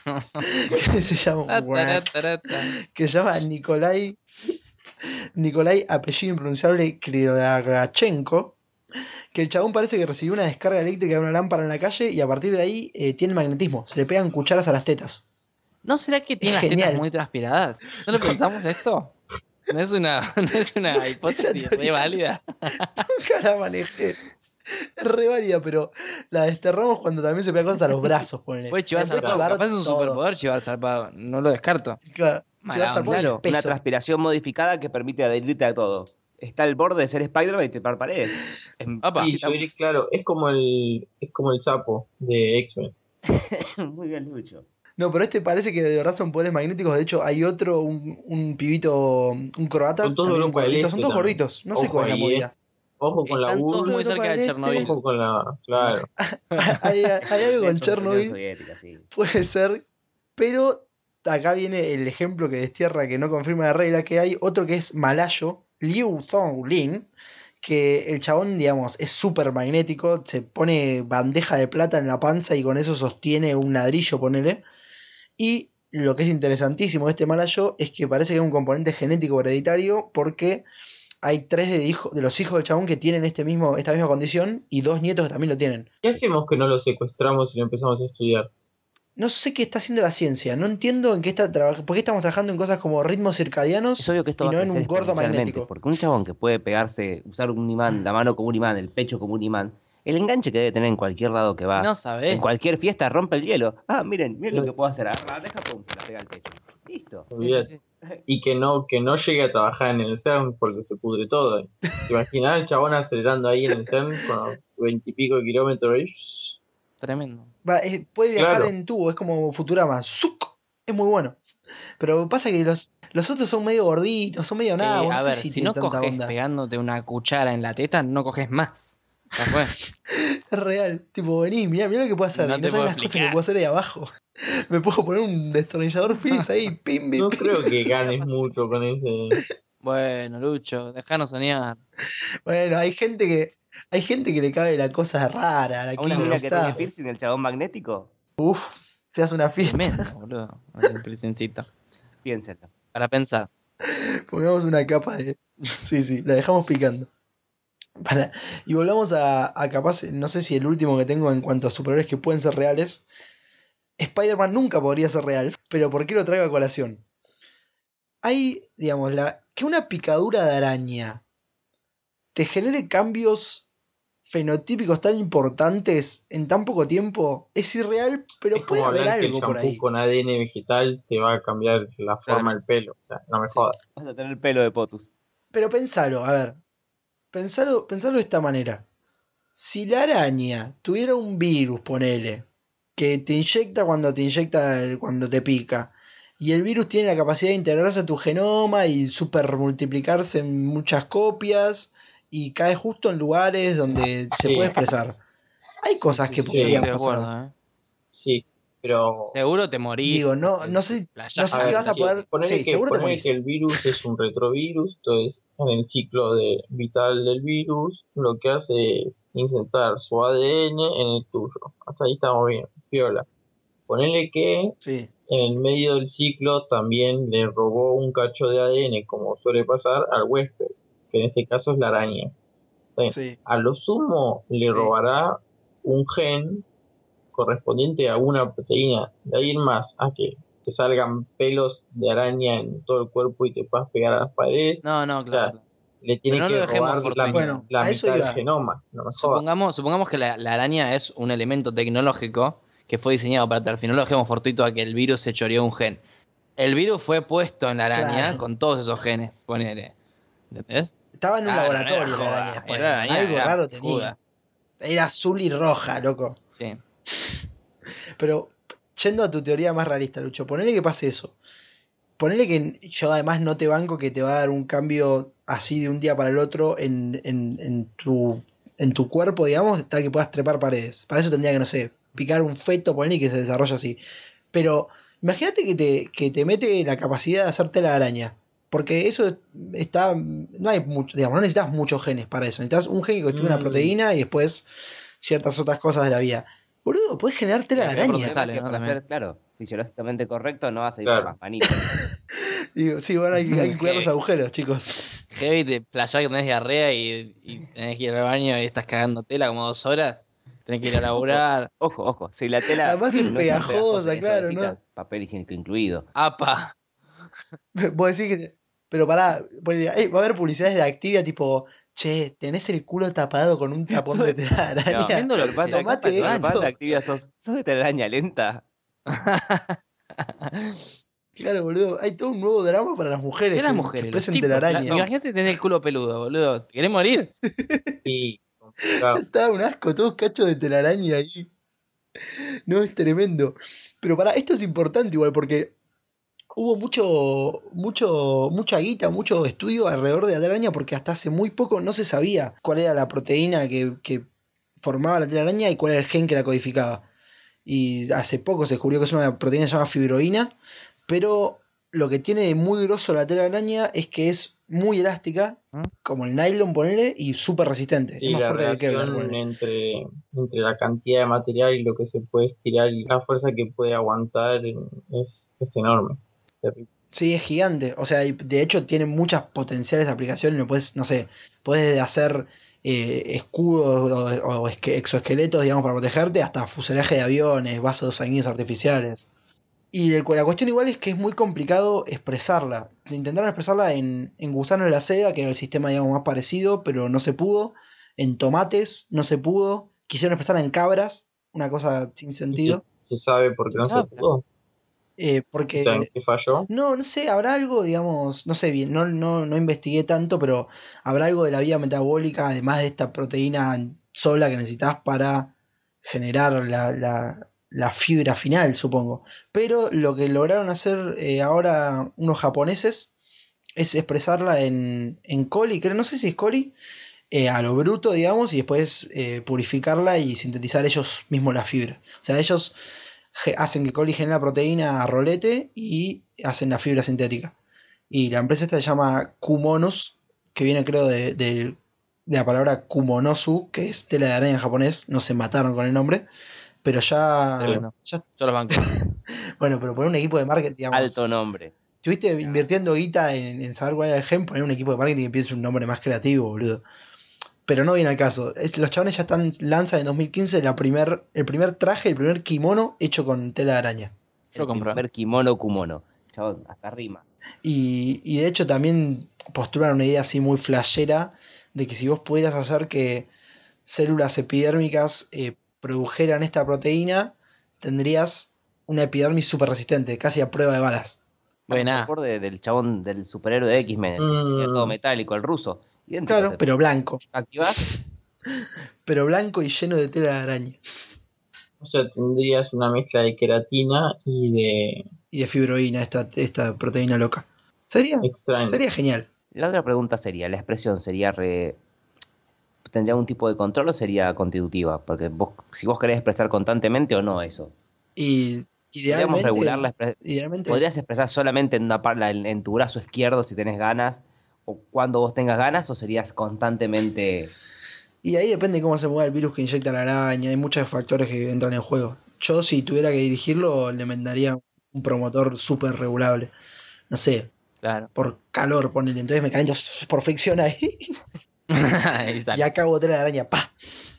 que se llama Ta, tará, tará, ta. que se llama Nikolai Nikolai, apellido impronunciable, Kryogachenko, que el chabón parece que recibió una descarga eléctrica de una lámpara en la calle y a partir de ahí eh, tiene magnetismo, se le pegan cucharas a las tetas. ¿No será que tiene Es las tetas genial. muy transpiradas? ¿No lo pensamos esto? ¿No es una, no es una hipótesis re teoría. válida? Nunca la manejé. Es re válida, pero la desterramos cuando también se pegan cosas a los brazos, ponele. Puede chivar Le puede zarpado. chivar Capaz es un todo. superpoder chivar zarpado. No lo descarto. Claro, Mala chivar onda. zarpado y Claro, una peso. transpiración modificada que permite adherirte a todo. Está al borde de ser Spider-Man y trepar paredes. Es- Opa. Y yo diría, claro, es como el, es como el sapo de X-Men. Muy bien, Lucho. No, pero este parece que de verdad son poderes magnéticos. De hecho, hay otro, un, un pibito, un croata, Son todos también un Europa del gordito. Este Son todos también. gorditos. No sé Ojo cuál es la ahí, movida. Ojo con la Están todos U R muy S S, cerca de Este. Chernobyl. ojo con la... Claro. hay, hay algo con Dentro de la Unión Chernobyl. Soviética, sí. Puede ser, pero acá viene el ejemplo que destierra, que no confirma la regla, que hay otro que es malayo, Liu Zonglin, que el chabón, digamos, es súper magnético, se pone bandeja de plata en la panza y con eso sostiene un ladrillo, ponele. Y lo que es interesantísimo de este malayo es que parece que hay un componente genético hereditario porque hay tres de, hijo, de los hijos del chabón que tienen este mismo, esta misma condición y dos nietos que también lo tienen. ¿Qué hacemos que no lo secuestramos y lo empezamos a estudiar? No sé qué está haciendo la ciencia, no entiendo en qué está trabajando, por qué estamos trabajando en cosas como ritmos circadianos Es obvio que esto y va no a en crecer un gordo exponencialmente, magnético. porque un chabón que puede pegarse, usar un imán, la mano como un imán, el pecho como un imán, el enganche que debe tener en cualquier lado que va, No sabés. en cualquier fiesta rompe el hielo. Ah, miren, miren lo que puedo hacer. Agarra la deja, pum, se la pega al pecho. Listo. Olvídate. Y que no, que no llegue a trabajar en el CERN porque se pudre todo. ¿Te imaginas el chabón acelerando ahí en el CERN con veintipico de kilómetros ahí? Tremendo. Va, es- puede viajar Claro. en tubo, es como Futurama. ¡Zuc! Es muy bueno. Pero pasa que los, los otros son medio gorditos, son medio nada. Eh, no a sé ver, si, si tienen no tanta coges onda. pegándote una cuchara en la teta, no coges más. Ya fue. Es real. Tipo, vení, mirá, mirá lo que puedo hacer. No y no te sabes puedo las cosas que explicar. puedo hacer ahí abajo. Me puedo poner un destornillador Phillips ahí, pim, pim, No pim. creo que ganes mucho con ese. Bueno, Lucho, dejanos soñar. Bueno, hay gente que hay gente que le cabe la cosa rara, la A una King mina of que tiene Stuff. piercing, el chabón magnético, Se hace una fiesta. Tremendo, boludo. Un piercingcito. piénsenlo. Para pensar. Pongamos una capa de. Sí, sí, la dejamos picando. Para... Y volvamos a, a capaz, no sé si el último que tengo en cuanto a superhéroes que pueden ser reales. Spider-Man nunca podría ser real, pero ¿por qué lo traigo a colación? Hay, digamos, la, que una picadura de araña te genere cambios fenotípicos tan importantes en tan poco tiempo es irreal, pero Es puede como haber hablar que el algo por shampoo ahí. con A D N vegetal te va a cambiar la forma del pelo. O sea, no me Sí. jodas. Vas a tener el pelo de Potus. Pero pensalo, a ver, pensalo, pensalo de esta manera. Si la araña tuviera un virus, ponele, que te inyecta cuando te inyecta, el- cuando te pica, y el virus tiene la capacidad de integrarse a tu genoma y super multiplicarse en muchas copias, y cae justo en lugares donde se Sí. puede expresar. Hay cosas Sí, que sí, sí, podrían estoy de pasar. acuerdo, ¿eh? Sí, pero. Seguro te morís. Digo, no, porque no sé, flasheás no sé A si ver, vas a sí, poder. ponele, Sí, que, seguro te ponele morís. que el virus es un retrovirus, entonces en el ciclo de vital del virus lo que hace es insertar su A D N en el tuyo. Hasta ahí estamos bien, piola. Ponele que Sí, en el medio del ciclo también le robó un cacho de A D N, como suele pasar al huésped, que en este caso es la araña. Está bien. sí, A lo sumo le sí. robará un gen correspondiente a una proteína. De ahí en más a que te salgan pelos de araña en todo el cuerpo y te puedas pegar a las paredes. No, no, O sea, claro. le tiene Pero no que lo dejemos robar la, fortuito. Bueno, la a eso mitad del iba. genoma. No me jodas. Supongamos, supongamos que la, la araña es un elemento tecnológico que fue diseñado para tal fin. No lo dejemos fortuito a que el virus se choreó un gen. El virus fue puesto en la araña Claro. con todos esos genes, ponele. ¿Entendés? Estaba en un Claro, no era laboratorio la joda, araña era Spider-Man. araña, Algo era raro joda. tenía. Era azul y roja, loco. Sí. Pero yendo a tu teoría más realista, Lucho, ponele que pase eso. Ponele que yo además no te banco que te va a dar un cambio así de un día para el otro en, en, en tu, en tu cuerpo, digamos, tal que puedas trepar paredes. Para eso tendría que, no sé, picar un feto, ponele que se desarrolla así. Pero imagínate que te, que te mete la capacidad de hacerte la araña. Porque eso está. No hay mucho, digamos, no necesitas muchos genes para eso. Necesitas un gen que constituye una Mm. proteína y después ciertas otras cosas de la vida. Boludo, podés generarte la Y El por araña. dónde problema sale, es que ¿no? para También. ser, claro, fisiológicamente correcto no vas a ir Claro. por las manitas. Digo, sí, bueno, hay, que- hay que cuidar los agujeros, chicos. Heavy de playar que tenés diarrea y, y tenés que ir al baño y estás cagando tela como dos horas. Tenés que ir a laburar. Ojo, ojo, si la tela Además es no es tan pegajosa, y es claro, suavecita, ¿no? papel higiénico incluido. Apa. Vos decís que. Pero pará, ponele, eh, va a haber publicidades de Activia tipo, che, tenés el culo tapado con un tapón Sos de de- tela de No, araña. Viendo lo que propaganda- se Tomate capa, propaganda esto. activa, sos, sos de telaraña lenta. Claro, boludo. Hay todo un nuevo drama para las mujeres ¿Qué las que, que mujeres? Los expresen tipos. La- telaraña. imagínate tener el culo peludo, boludo. ¿Te querés morir? Sí, Ya complicado. está, un asco, todos cachos de telaraña ahí. No, es tremendo. Pero pará, esto es importante igual porque hubo mucho, mucho, mucha guita, mucho estudio alrededor de la telaraña porque hasta hace muy poco no se sabía cuál era la proteína que, que formaba la telaraña y cuál era el gen que la codificaba. Y hace poco se descubrió que es una proteína que se llama fibroína, pero lo que tiene de muy grosso la telaraña es que es muy elástica, ¿Mm? como el nylon, ponele, y súper resistente. Sí, es más la fuerte que el Kevlar, relación ponele. entre, entre la cantidad de material y lo que se puede estirar y la fuerza que puede aguantar es, es enorme. Terrible. Sí, es gigante. O sea, y de hecho tiene muchas potenciales aplicaciones. Lo puedes, no sé, puedes hacer eh, escudos o, o esque- exoesqueletos, digamos, para protegerte, hasta fuselaje de aviones, vasos sanguíneos artificiales. Y el- la cuestión igual es que es muy complicado expresarla. Intentaron expresarla en, en gusanos de la seda, que era el sistema, digamos, más parecido, pero no se pudo. En tomates, no se pudo. Quisieron expresarla en cabras, una cosa sin Y se, sentido. se sabe por qué no se Cabra. pudo. Eh, O sea, ¿en porque qué falló? no, no sé, habrá algo, digamos, no sé bien, no, no, no investigué tanto, pero habrá algo de la vía metabólica, además de esta proteína sola que necesitas para generar la, la- la fibra final, supongo. Pero lo que lograron hacer eh, ahora unos japoneses es expresarla en, en coli, creo, no sé si es coli, eh, a lo bruto, digamos, y después eh, purificarla y sintetizar ellos mismos la fibra. O sea, ellos ge- hacen que Coli genere la proteína a rolete y hacen la fibra sintética. Y la empresa esta se llama Kumonus, que viene creo de, de- de la palabra Kumonosu, que es tela de araña en japonés. No se mataron con el nombre, pero ya, Tremendo. ya- Yo los banco. bueno, pero poner un equipo de marketing, digamos. Alto nombre. Estuviste invirtiendo guita en, en saber cuál era el gen, poner un equipo de marketing que piense un nombre más creativo, boludo. Pero no viene al caso. Es- Los chabones ya están, lanzan en dos mil quince la primer, el primer traje, el primer kimono hecho con tela de araña. Yo lo El compro. primer kimono kumono. Chabón, hasta rima. Y, y de hecho también postulan una idea así muy flashera de que si vos pudieras hacer que células epidérmicas eh, produjeran esta proteína, tendrías una epidermis súper resistente, casi a prueba de balas. Me Buena. acordé del chabón del superhéroe de X-Men, el que se ponía todo Mm, metálico, el ruso. Idéntico. Claro, Te pero blanco. activás, Pero blanco y lleno de tela de araña. o sea, tendrías una mezcla de queratina y de Y de fibroína, esta, esta proteína loca. Sería, extraño. sería genial. la otra pregunta sería, ¿la expresión sería re... ¿tendría algún tipo de control o sería constitutiva? Porque vos, si vos querés expresar constantemente o no eso. Y Podríamos regular la idealmente, expre- idealmente Podrías expresar solamente en, una par- la- en, en tu brazo izquierdo si tenés ganas, o cuando vos tengas ganas, o serías constantemente... y ahí depende cómo se mueva el virus que inyecta la araña. Hay muchos factores que entran en juego. Yo, si tuviera que dirigirlo, le mandaría un promotor súper regulable. No sé, Claro. por calor, ponele. Entonces me caliento por fricción ahí y Exacto. acá botella de araña. ¡Pa!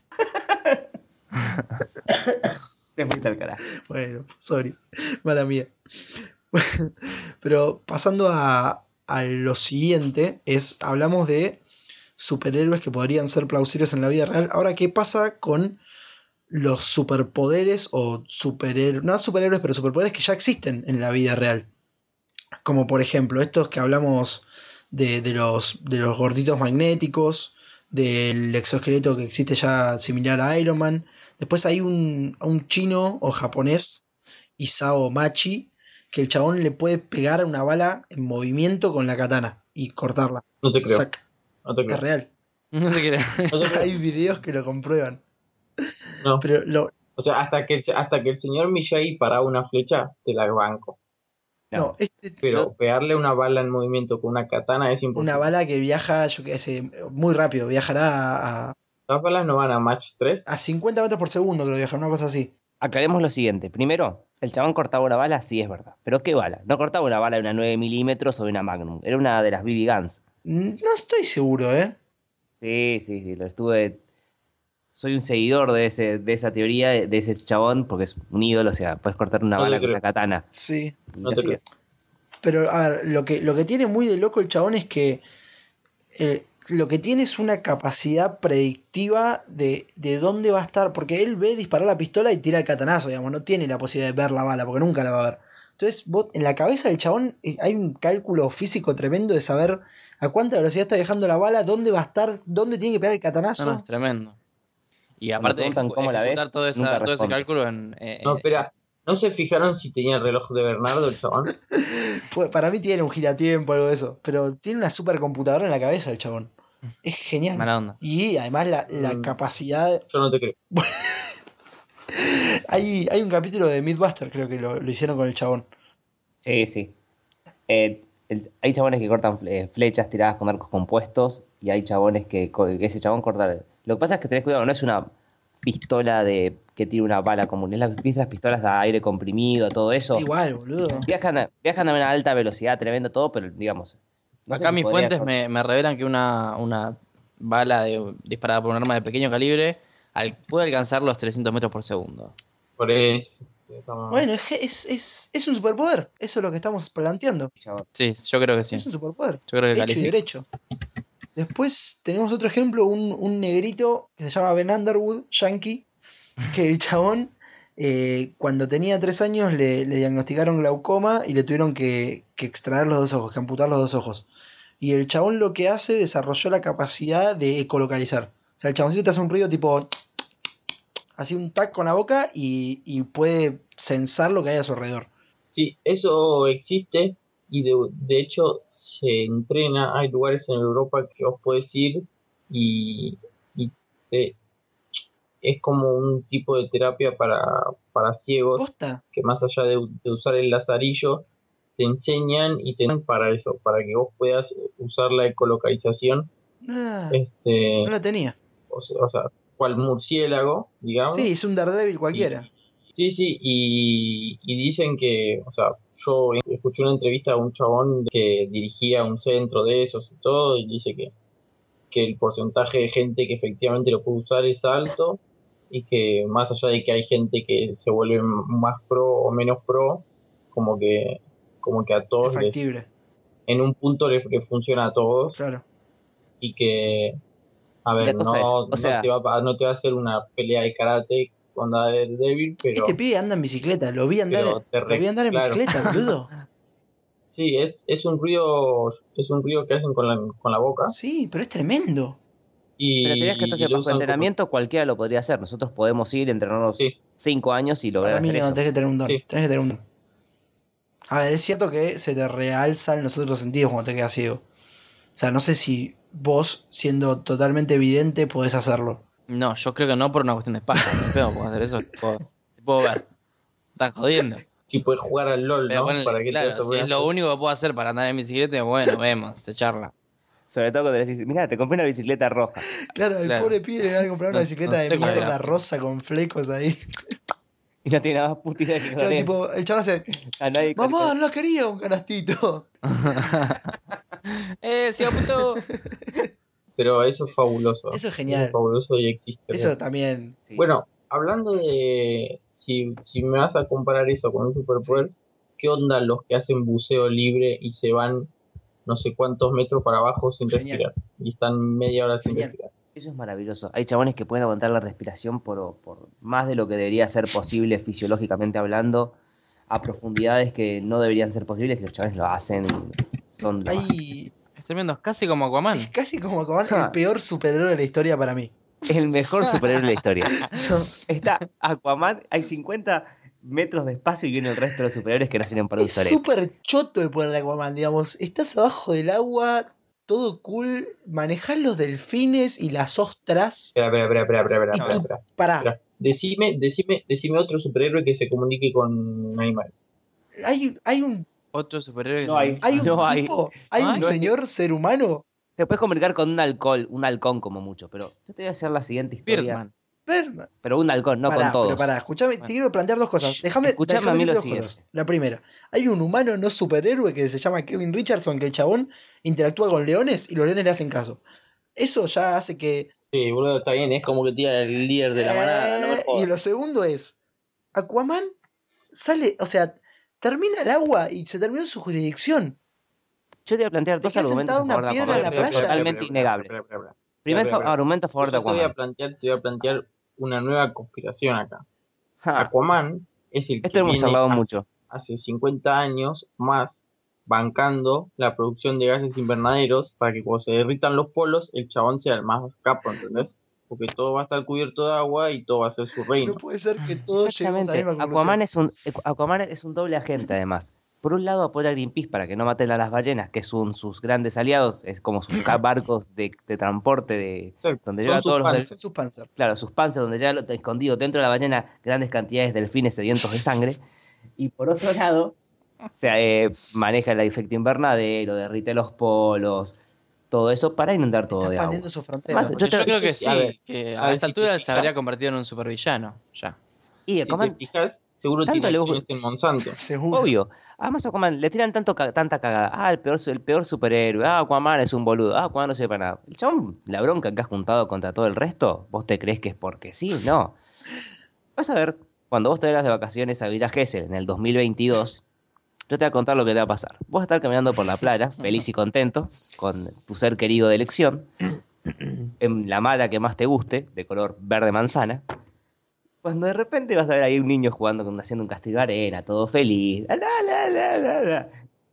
Te fuiste al carajo. Bueno, sorry, mala mía. Pero pasando a, a lo siguiente, es hablamos de superhéroes que podrían ser plausibles en la vida real. Ahora, ¿qué pasa con los superpoderes o superhéroes? No superhéroes, pero superpoderes que ya existen en la vida real. Como por ejemplo, estos que hablamos de, de los, de los gorditos magnéticos, del exoesqueleto que existe ya similar a Iron Man. Después hay un, un chino o japonés, Isao Machi, que el chabón le puede pegar una bala en movimiento con la katana y cortarla. No te creo. Sac- No te es creo. real. No te creo. No te creo. Hay videos que lo comprueban. No. Pero lo, O sea, hasta que, el, hasta que el señor Miyagi paraba una flecha, te la banco. no, No, este, Pero Yo- pegarle una bala en movimiento con una katana es imposible. una bala que viaja, yo qué sé, muy rápido, viajará a, Las balas no van a match tres. a cincuenta metros por segundo, creo que viaja, una cosa así. aclaremos lo siguiente. Primero, el chabón cortaba una bala, sí es verdad. ¿Pero qué bala? No cortaba una bala de una nueve milímetros o de una Magnum. Era una de las B B Guns. Mm, No estoy seguro, ¿eh? Sí, sí, sí, lo estuve... Soy un seguidor de, ese, de esa teoría, de, de ese chabón, porque es un ídolo, o sea, puedes cortar una No te bala con creo. una katana. Sí. Y No lo te sigue. creo. Pero, a ver, lo que, lo que tiene muy de loco el chabón es que eh, lo que tiene es una capacidad predictiva de, de dónde va a estar, porque él ve disparar la pistola y tira el catanazo, digamos, no tiene la posibilidad de ver la bala, porque nunca la va a ver. Entonces, vos, en la cabeza del chabón eh, hay un cálculo físico tremendo de saber a cuánta velocidad está viajando la bala, dónde va a estar, dónde tiene que pegar el catanazo. No, no, es tremendo. Y Cuando aparte de preguntan ejecu- cómo la ejecutar ves, todo, esa- nunca todo ese responde. cálculo en... eh, No, eh, espera. ¿No se fijaron si tenía el reloj de Bernardo el chabón? Pues, para mí tiene un giratiempo, algo de eso, pero tiene una supercomputadora en la cabeza el chabón. Es genial. Mala onda. Y además la, la Mm. capacidad. Yo no te creo. Hay, hay un capítulo de Mythbuster, creo que lo, lo hicieron con el chabón. Sí, sí. Eh, el- hay chabones que cortan fle- flechas tiradas con arcos compuestos y hay chabones que, co- que ese chabón corta... Lo que pasa es que tenés cuidado, no es una pistola de que tira una bala común, es las, ¿viste las pistolas a aire comprimido, todo eso. Igual, boludo. Viajan a, viajan a una alta velocidad, tremendo todo, pero digamos... no sé Acá si mis podría fuentes cort- me, me revelan que una, una bala de- disparada por un arma de pequeño calibre al- puede alcanzar los trescientos metros por segundo. Por eso. sí, estamos- Bueno, es, es, es, es un superpoder. Eso es lo que estamos planteando. Chabón. Sí, yo creo que sí. Es un superpoder. Yo creo que Hecho y califica. derecho. Después tenemos otro ejemplo, un, un negrito que se llama Ben Underwood, yankee, que el chabón, eh, cuando tenía tres años, le, le diagnosticaron glaucoma y le tuvieron que, que extraer los dos ojos, que amputar los dos ojos. Y el chabón lo que hace, desarrolló la capacidad de ecolocalizar. O sea, el chaboncito te hace un ruido tipo... así un tac con la boca y, y puede sensar lo que hay a su alrededor. Sí, eso existe y de, de hecho se entrena. Hay lugares en Europa que vos podés ir y, y te, es como un tipo de terapia para, para ciegos, ¿Posta? que más allá de, de usar el lazarillo, te enseñan y te enseñan para eso, para que vos puedas usar la ecolocalización, No, la- este, no la tenía. o sea, o sea, cual murciélago, digamos. Sí, es un Daredevil cualquiera. Y, sí, sí, y, y dicen que, o sea, yo escuché una entrevista a un chabón que dirigía un centro de esos y todo, y dice que, que el porcentaje de gente que efectivamente lo puede usar es alto, y que más allá de que hay gente que se vuelve m- más pro o menos pro, como que, como que a Es todos les, factible, en un punto les, les funciona a todos, claro. y que, a Y ver, la cosa es, no, o no sea, te va a, no te va a hacer una pelea de karate con Daredevil, pero, Este pibe anda en bicicleta, lo vi andar, pero te lo vi re- andar en claro. bicicleta, boludo. Sí, es, es un ruido, es un ruido que hacen con la, con la boca, Sí, pero es tremendo. pero la teoría es que esto y, y es lo bajo usan como, entrenamiento, cualquiera lo podría hacer. Nosotros podemos ir, entrenarnos sí, cinco años y lograr Para mí hacer no, eso. tenés que tener un don. sí, Tenés que tener un don. A ver, es cierto que se te realzan los otros sentidos cuando te quedas ciego. O sea, no sé si vos, siendo totalmente evidente, podés hacerlo. No, yo creo que no por una cuestión de paja. No creo que puedo hacer eso. Puedo, puedo ver. Estás jodiendo. si puedes jugar al LOL, Pero ¿no? ponele, ¿Para qué te vas claro, a si poner es a lo hacer? único que puedo hacer para andar en bicicleta, bueno, vemos, se charla. Sobre todo cuando le decís, mirá, te compré una bicicleta roja. Claro, el Claro. pobre pibe le va a comprar una No- bicicleta no de sé cuál mierda era. rosa con flecos ahí. Y no tiene nada más puta idea de qué Claro, color es. tipo, el chaval hace, A nadie con- mamá, no la quería un canastito. ¡Eh, sí, puto! Pero eso es fabuloso, Eso es eso es genial. fabuloso y existe. Eso también. Sí. Bueno, hablando de, si, si me vas a comparar eso con un superpoder, Sí. ¿qué onda los que hacen buceo libre y se van no sé cuántos metros para abajo sin Genial. respirar? Y están media hora sin Genial. respirar. Eso es maravilloso. Hay chabones que pueden aguantar la respiración por, por más de lo que debería ser posible fisiológicamente hablando, a profundidades que no deberían ser posibles y los chabones lo hacen y son de más. Hay, Es tremendo, es casi como Aquaman. es casi como Aquaman, el Ja. peor superhéroe de la historia para mí. El mejor superhéroe de la historia. No, Está Aquaman, hay cincuenta metros de espacio y viene el resto de los superhéroes que no sirven para un es sorete. súper choto el poder de Aquaman, digamos. Estás abajo del agua, todo cool, manejás los delfines y las ostras. Espera, espera, espera, espera, espera, Y espera, tú, espera, pará, espera. Decime, decime, decime otro superhéroe que se comunique con animales. hay, hay un, Otro superhéroe que No se- hay. hay un No hay. tipo, hay No un hay. señor ser humano. Te puedes comunicar con un alcohol, un halcón como mucho, pero yo te voy a hacer la siguiente historia. Birdman. Ver- Pero un halcón, no pará, con todos. pero pará, escuchame, te Bueno. quiero plantear dos cosas. Déjame, Escuchame déjame a mí decirte lo dos siguiente. cosas. La primera, hay un humano no superhéroe que se llama Kevin Richardson, que el chabón interactúa con leones y los leones le hacen caso. Eso ya hace que... Sí, boludo, está bien, es como que tira el líder de la manada, no me Eh, y jodas. lo segundo es, Aquaman sale, o sea, termina el agua y se terminó en su jurisdicción. Yo te voy a plantear Te dos quedas argumentos a sentado en favor una de piedra en Aquaman la que son playa. totalmente innegables. Espera, espera, espera. Primer espera, fa- espera. argumento a favor de Yo te voy a Aquaman. plantear, te voy a plantear una nueva conspiración acá. Ja, Aquaman es el esto que hemos viene charlado hace, mucho. hace cincuenta años más bancando la producción de gases invernaderos para que cuando se derritan los polos el chabón sea el más capo, ¿entendés? Porque todo va a estar cubierto de agua y todo va a ser su No reino. puede ser que todos lleguemos a la Exactamente. misma conclusión. Aquaman es un Aquaman es un doble agente además. Por un lado apoya a Greenpeace para que no maten a las ballenas, que son sus grandes aliados, es como sus ca- barcos de, de transporte de Exacto. donde Son lleva sus todos los del- panzers. Son sus panzers. claro, sus panzers donde lleva lo- escondido dentro de la ballena grandes cantidades de delfines sedientos de sangre. Y por otro lado, o sea, eh, maneja el efecto invernadero, derrite los polos, todo eso para inundar todo Está de agua. expandiendo sus fronteras. Más, Porque yo te- yo creo que eso sí, sí, a ver, que a a ver, esta si te altura se fijas- habría convertido en un supervillano, ya. Y Si te Aquaman, fijas, seguro tanto tiene le- acciones en Monsanto. Seguro. obvio. Además, Aquaman le tiran tanto ca- tanta cagada. Ah, el peor, el peor superhéroe. Ah, Aquaman es un boludo. Ah, Aquaman no sirve para nada. El chabón, la bronca que has juntado contra todo el resto, ¿vos te crees que es porque sí? No. Vas a ver, cuando vos te vayas de vacaciones a Villa Gesell en el dos mil veintidós, yo te voy a contar lo que te va a pasar. Vos vas a estar caminando por la playa, feliz y contento, con tu ser querido de elección, en la mala que más te guste, de color verde manzana. Cuando de repente vas a ver ahí un niño jugando, con- haciendo un castillo de arena, todo feliz. La, la, la, la, la.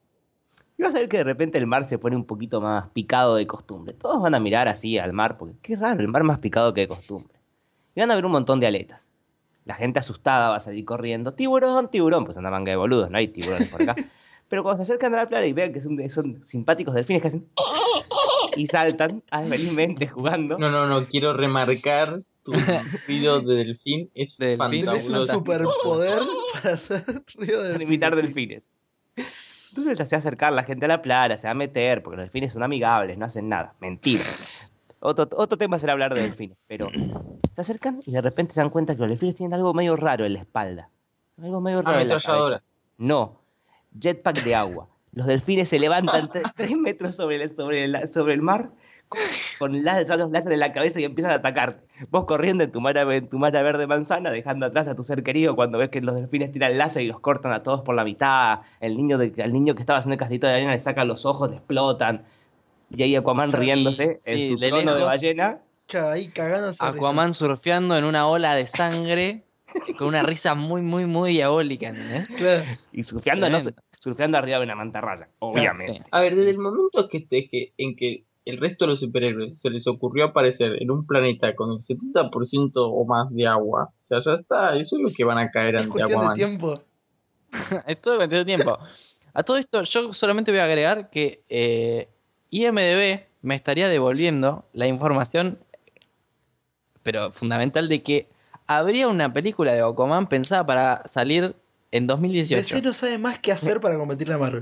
Y vas a ver que de repente el mar se pone un poquito más picado de costumbre. Todos van a mirar así al mar, porque qué raro, el mar más picado que de costumbre. Y van a ver un montón de aletas. La gente asustada va a salir corriendo. Tiburón, tiburón. Pues anda manga de boludos, no hay tiburones por acá. Pero cuando se acercan a la playa y vean que son, son simpáticos delfines que hacen... y saltan ah, felizmente jugando. No, no, no, quiero remarcar tu ruido de delfín es De delfín. Tenés un fantabuloso. superpoder para hacer ruido de Para imitar delfines, sí. delfines. Entonces ya se va a acercar la gente a la playa, se va a meter, porque los delfines son amigables, no hacen nada. Mentira. Otro, otro tema será hablar de delfines, pero se acercan y de repente se dan cuenta que los delfines tienen algo medio raro en la espalda. Algo medio raro en la Ametralladora. cabeza. No, jetpack de agua. Los delfines se levantan tre- tres metros sobre el, sobre el, sobre el mar con, con lá- rayos láser en la cabeza y empiezan a atacarte. Vos corriendo en tu malla, en tu malla verde manzana, dejando atrás a tu ser querido cuando ves que los delfines tiran láser y los cortan a todos por la mitad. El niño de, al niño que estaba haciendo el castillito de arena le sacan los ojos, le explotan. Y ahí Aquaman riéndose Sí, en su de trono de lejos. ballena. Claro, ahí cagándose de risa. Aquaman surfeando en una ola de sangre eh, con una risa muy, muy, muy diabólica, ¿entendés? Claro. Y surfeando, no, Tremendo. surfeando arriba de una mantarraya, obviamente. Sí. A ver, desde el momento que, este- que en que el resto de los superhéroes se les ocurrió aparecer en un planeta con el setenta por ciento o más de agua, o sea, ya está, eso es lo que van a caer Es ante cuestión de Aquaman. tiempo. Es todo cuestión de tiempo. A todo esto, yo solamente voy a agregar que eh, I M D B me estaría devolviendo la información, pero fundamental, de que habría una película de Aquaman pensada para salir en dos mil dieciocho. D C no sabe más qué hacer para combatir a Marvel.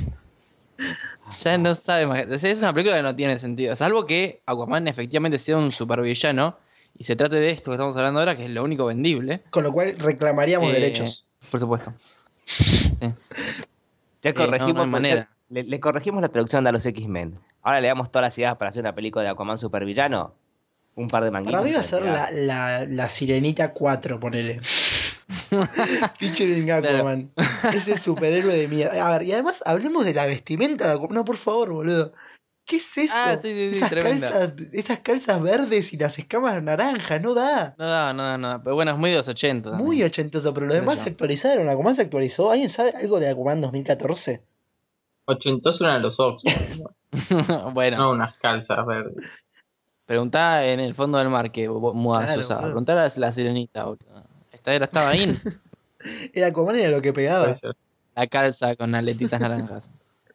Ya no sabe más. Es es una película que no tiene sentido. Salvo que Aquaman efectivamente sea un supervillano y se trate de esto que estamos hablando ahora, que es lo único vendible. Con lo cual reclamaríamos Eh, derechos. Por supuesto. Sí. Ya Eh, corregimos, no, no hay porque manera. Le, le corregimos la traducción a los X-Men. Ahora le damos todas las ideas para hacer una película de Aquaman supervillano. Un par de manguitos. Para mí va a y ser pegar. la, la, la Sirenita cuatro, ponele. Featuring Aquaman. Ese superhéroe de mierda. A ver, y además hablemos de la vestimenta de Aquaman. No, por favor, boludo. ¿Qué es eso? Ah, sí, sí, sí, esas, tremenda. calzas, esas calzas verdes y las escamas naranjas, no da. No, no, no, no. Pero bueno, es muy de los ochenta. Muy también. ochentoso, pero lo Qué demás sé se yo. actualizaron. Aquaman se actualizó. ¿Alguien sabe algo de Aquaman dos mil catorce? Ochentosos eran los Oxford, ¿no? Bueno, No unas calzas verdes. preguntá en el fondo del mar que bo- moda se Claro, usaba. boludo. Preguntá a la sirenita, boludo. Esta era, estaba ahí. El Aquaman era lo que pegaba. Puede ser. La calza con aletitas naranjas.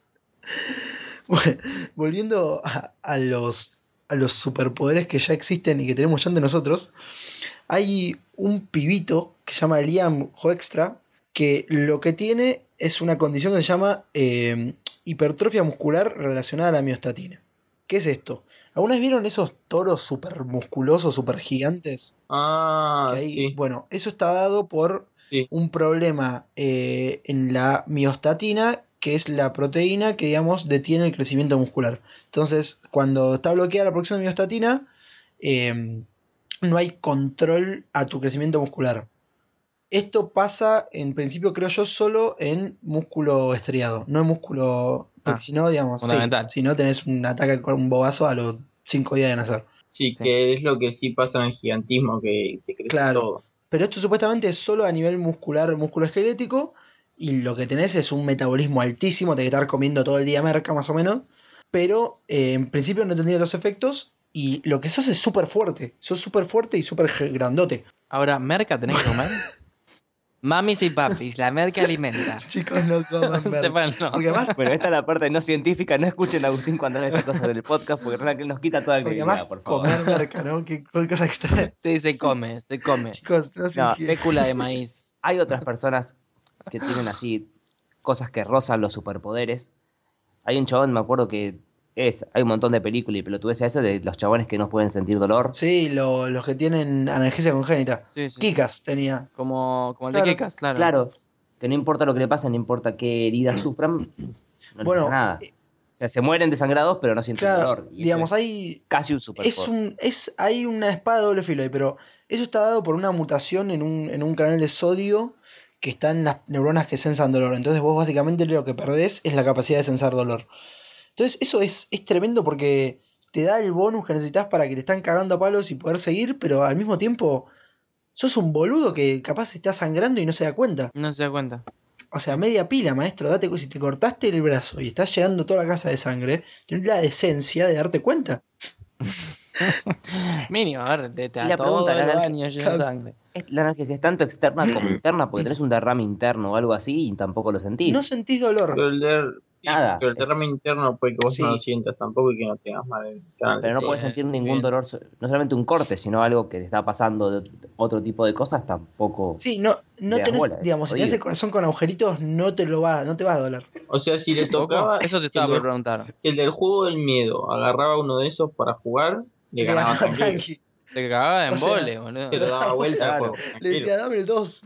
Bueno, volviendo a, a los, a los superpoderes que ya existen y que tenemos ya ante nosotros, hay un pibito que se llama Liam Hoekstra, que lo que tiene es una condición que se llama eh, hipertrofia muscular relacionada a la miostatina. ¿Qué es esto? ¿Alguna vez vieron esos toros super musculosos, super gigantes? Ah, Que hay, sí, bueno, eso está dado por sí. un problema eh, en la miostatina, que es la proteína que, digamos, detiene el crecimiento muscular. Entonces, cuando está bloqueada la producción de miostatina, eh, no hay control a tu crecimiento muscular. Esto pasa, en principio, creo yo, solo en músculo estriado, no en músculo... Porque Ah, si no, digamos, sí, fundamental. si no tenés un ataque con un bobazo a los cinco días de nacer. Sí, Sí. que es lo que sí pasa en el gigantismo, que te crece Claro. todo. Pero esto supuestamente es solo a nivel muscular, músculo esquelético, y lo que tenés es un metabolismo altísimo, te que estar comiendo todo el día merca más o menos, pero eh, en principio no tendría otros efectos, y lo que sos es súper fuerte, sos súper fuerte y súper ge- grandote. Ahora, ¿merca tenés que comer? Mamis y papis, la merca alimenta. Chicos, no coman merca. Sepan, no. Porque además, Bueno, esta es la parte no científica. No escuchen a Agustín cuando habla de estas cosas del podcast, porque realmente nos quita toda la porque credibilidad, además por favor. comer merca, ¿no? Qué, qué cosa extraña. Sí, se come, se come. Chicos, no se No, ingiere. Fécula de maíz. Hay otras personas que tienen así cosas que rozan los superpoderes. Hay un chabón, me acuerdo que es, hay un montón de películas y pelotudeces a eso de los chabones que no pueden sentir dolor. Sí, lo- los que tienen analgesia congénita. Sí, sí. Kikas tenía. Como, como el Claro, de Kekas, claro. Claro, que no importa lo que le pase, no importa qué heridas sufran, no Bueno, les pasa nada. O sea, se mueren desangrados, pero no sienten Claro, dolor. Y eso digamos, es hay casi un superpoder. Es un, es, hay una espada de doble filo ahí, pero eso está dado por una mutación en un, en un canal de sodio que está en las neuronas que sensan dolor. Entonces vos básicamente lo que perdés es la capacidad de sensar dolor. Entonces eso es, es tremendo porque te da el bonus que necesitas para que te están cagando a palos y poder seguir, pero al mismo tiempo sos un boludo que capaz está sangrando y no se da cuenta. No se da cuenta. O sea, media pila, maestro, date cu- si te cortaste el brazo y estás llenando toda la casa de sangre, tenés la decencia de darte cuenta. Mínimo, a ver, te, te Y da la todo pregunta, el la- baño lleno de Claro. sangre. Es- La analgesia es tanto externa como interna, porque tenés un derrame interno o algo así y tampoco lo sentís. No sentís dolor. Pero el der- nada. Pero el Es- derrame interno puede que vos Sí. no lo sientas tampoco y que no tengas mal el canal. pero no Sí, puedes eh, sentir ningún bien. dolor, so- no solamente un corte, sino algo que te está pasando de otro tipo de cosas, tampoco Sí, no, no le das tenés, bola, es digamos, si tenés el jodido. corazón con agujeritos, no te lo va, no te va a doler. O sea, si le ¿Tampoco? tocaba, Eso te si el, estaba por del, preguntar. si el del juego del miedo agarraba uno de esos para jugar, le Le ganaba ganaba tranquilo. tranqui. Te cagaba en O sea, vole, boludo. Se lo daba vuelta al Claro. juego, Le tranquilo. decía, dame el dos.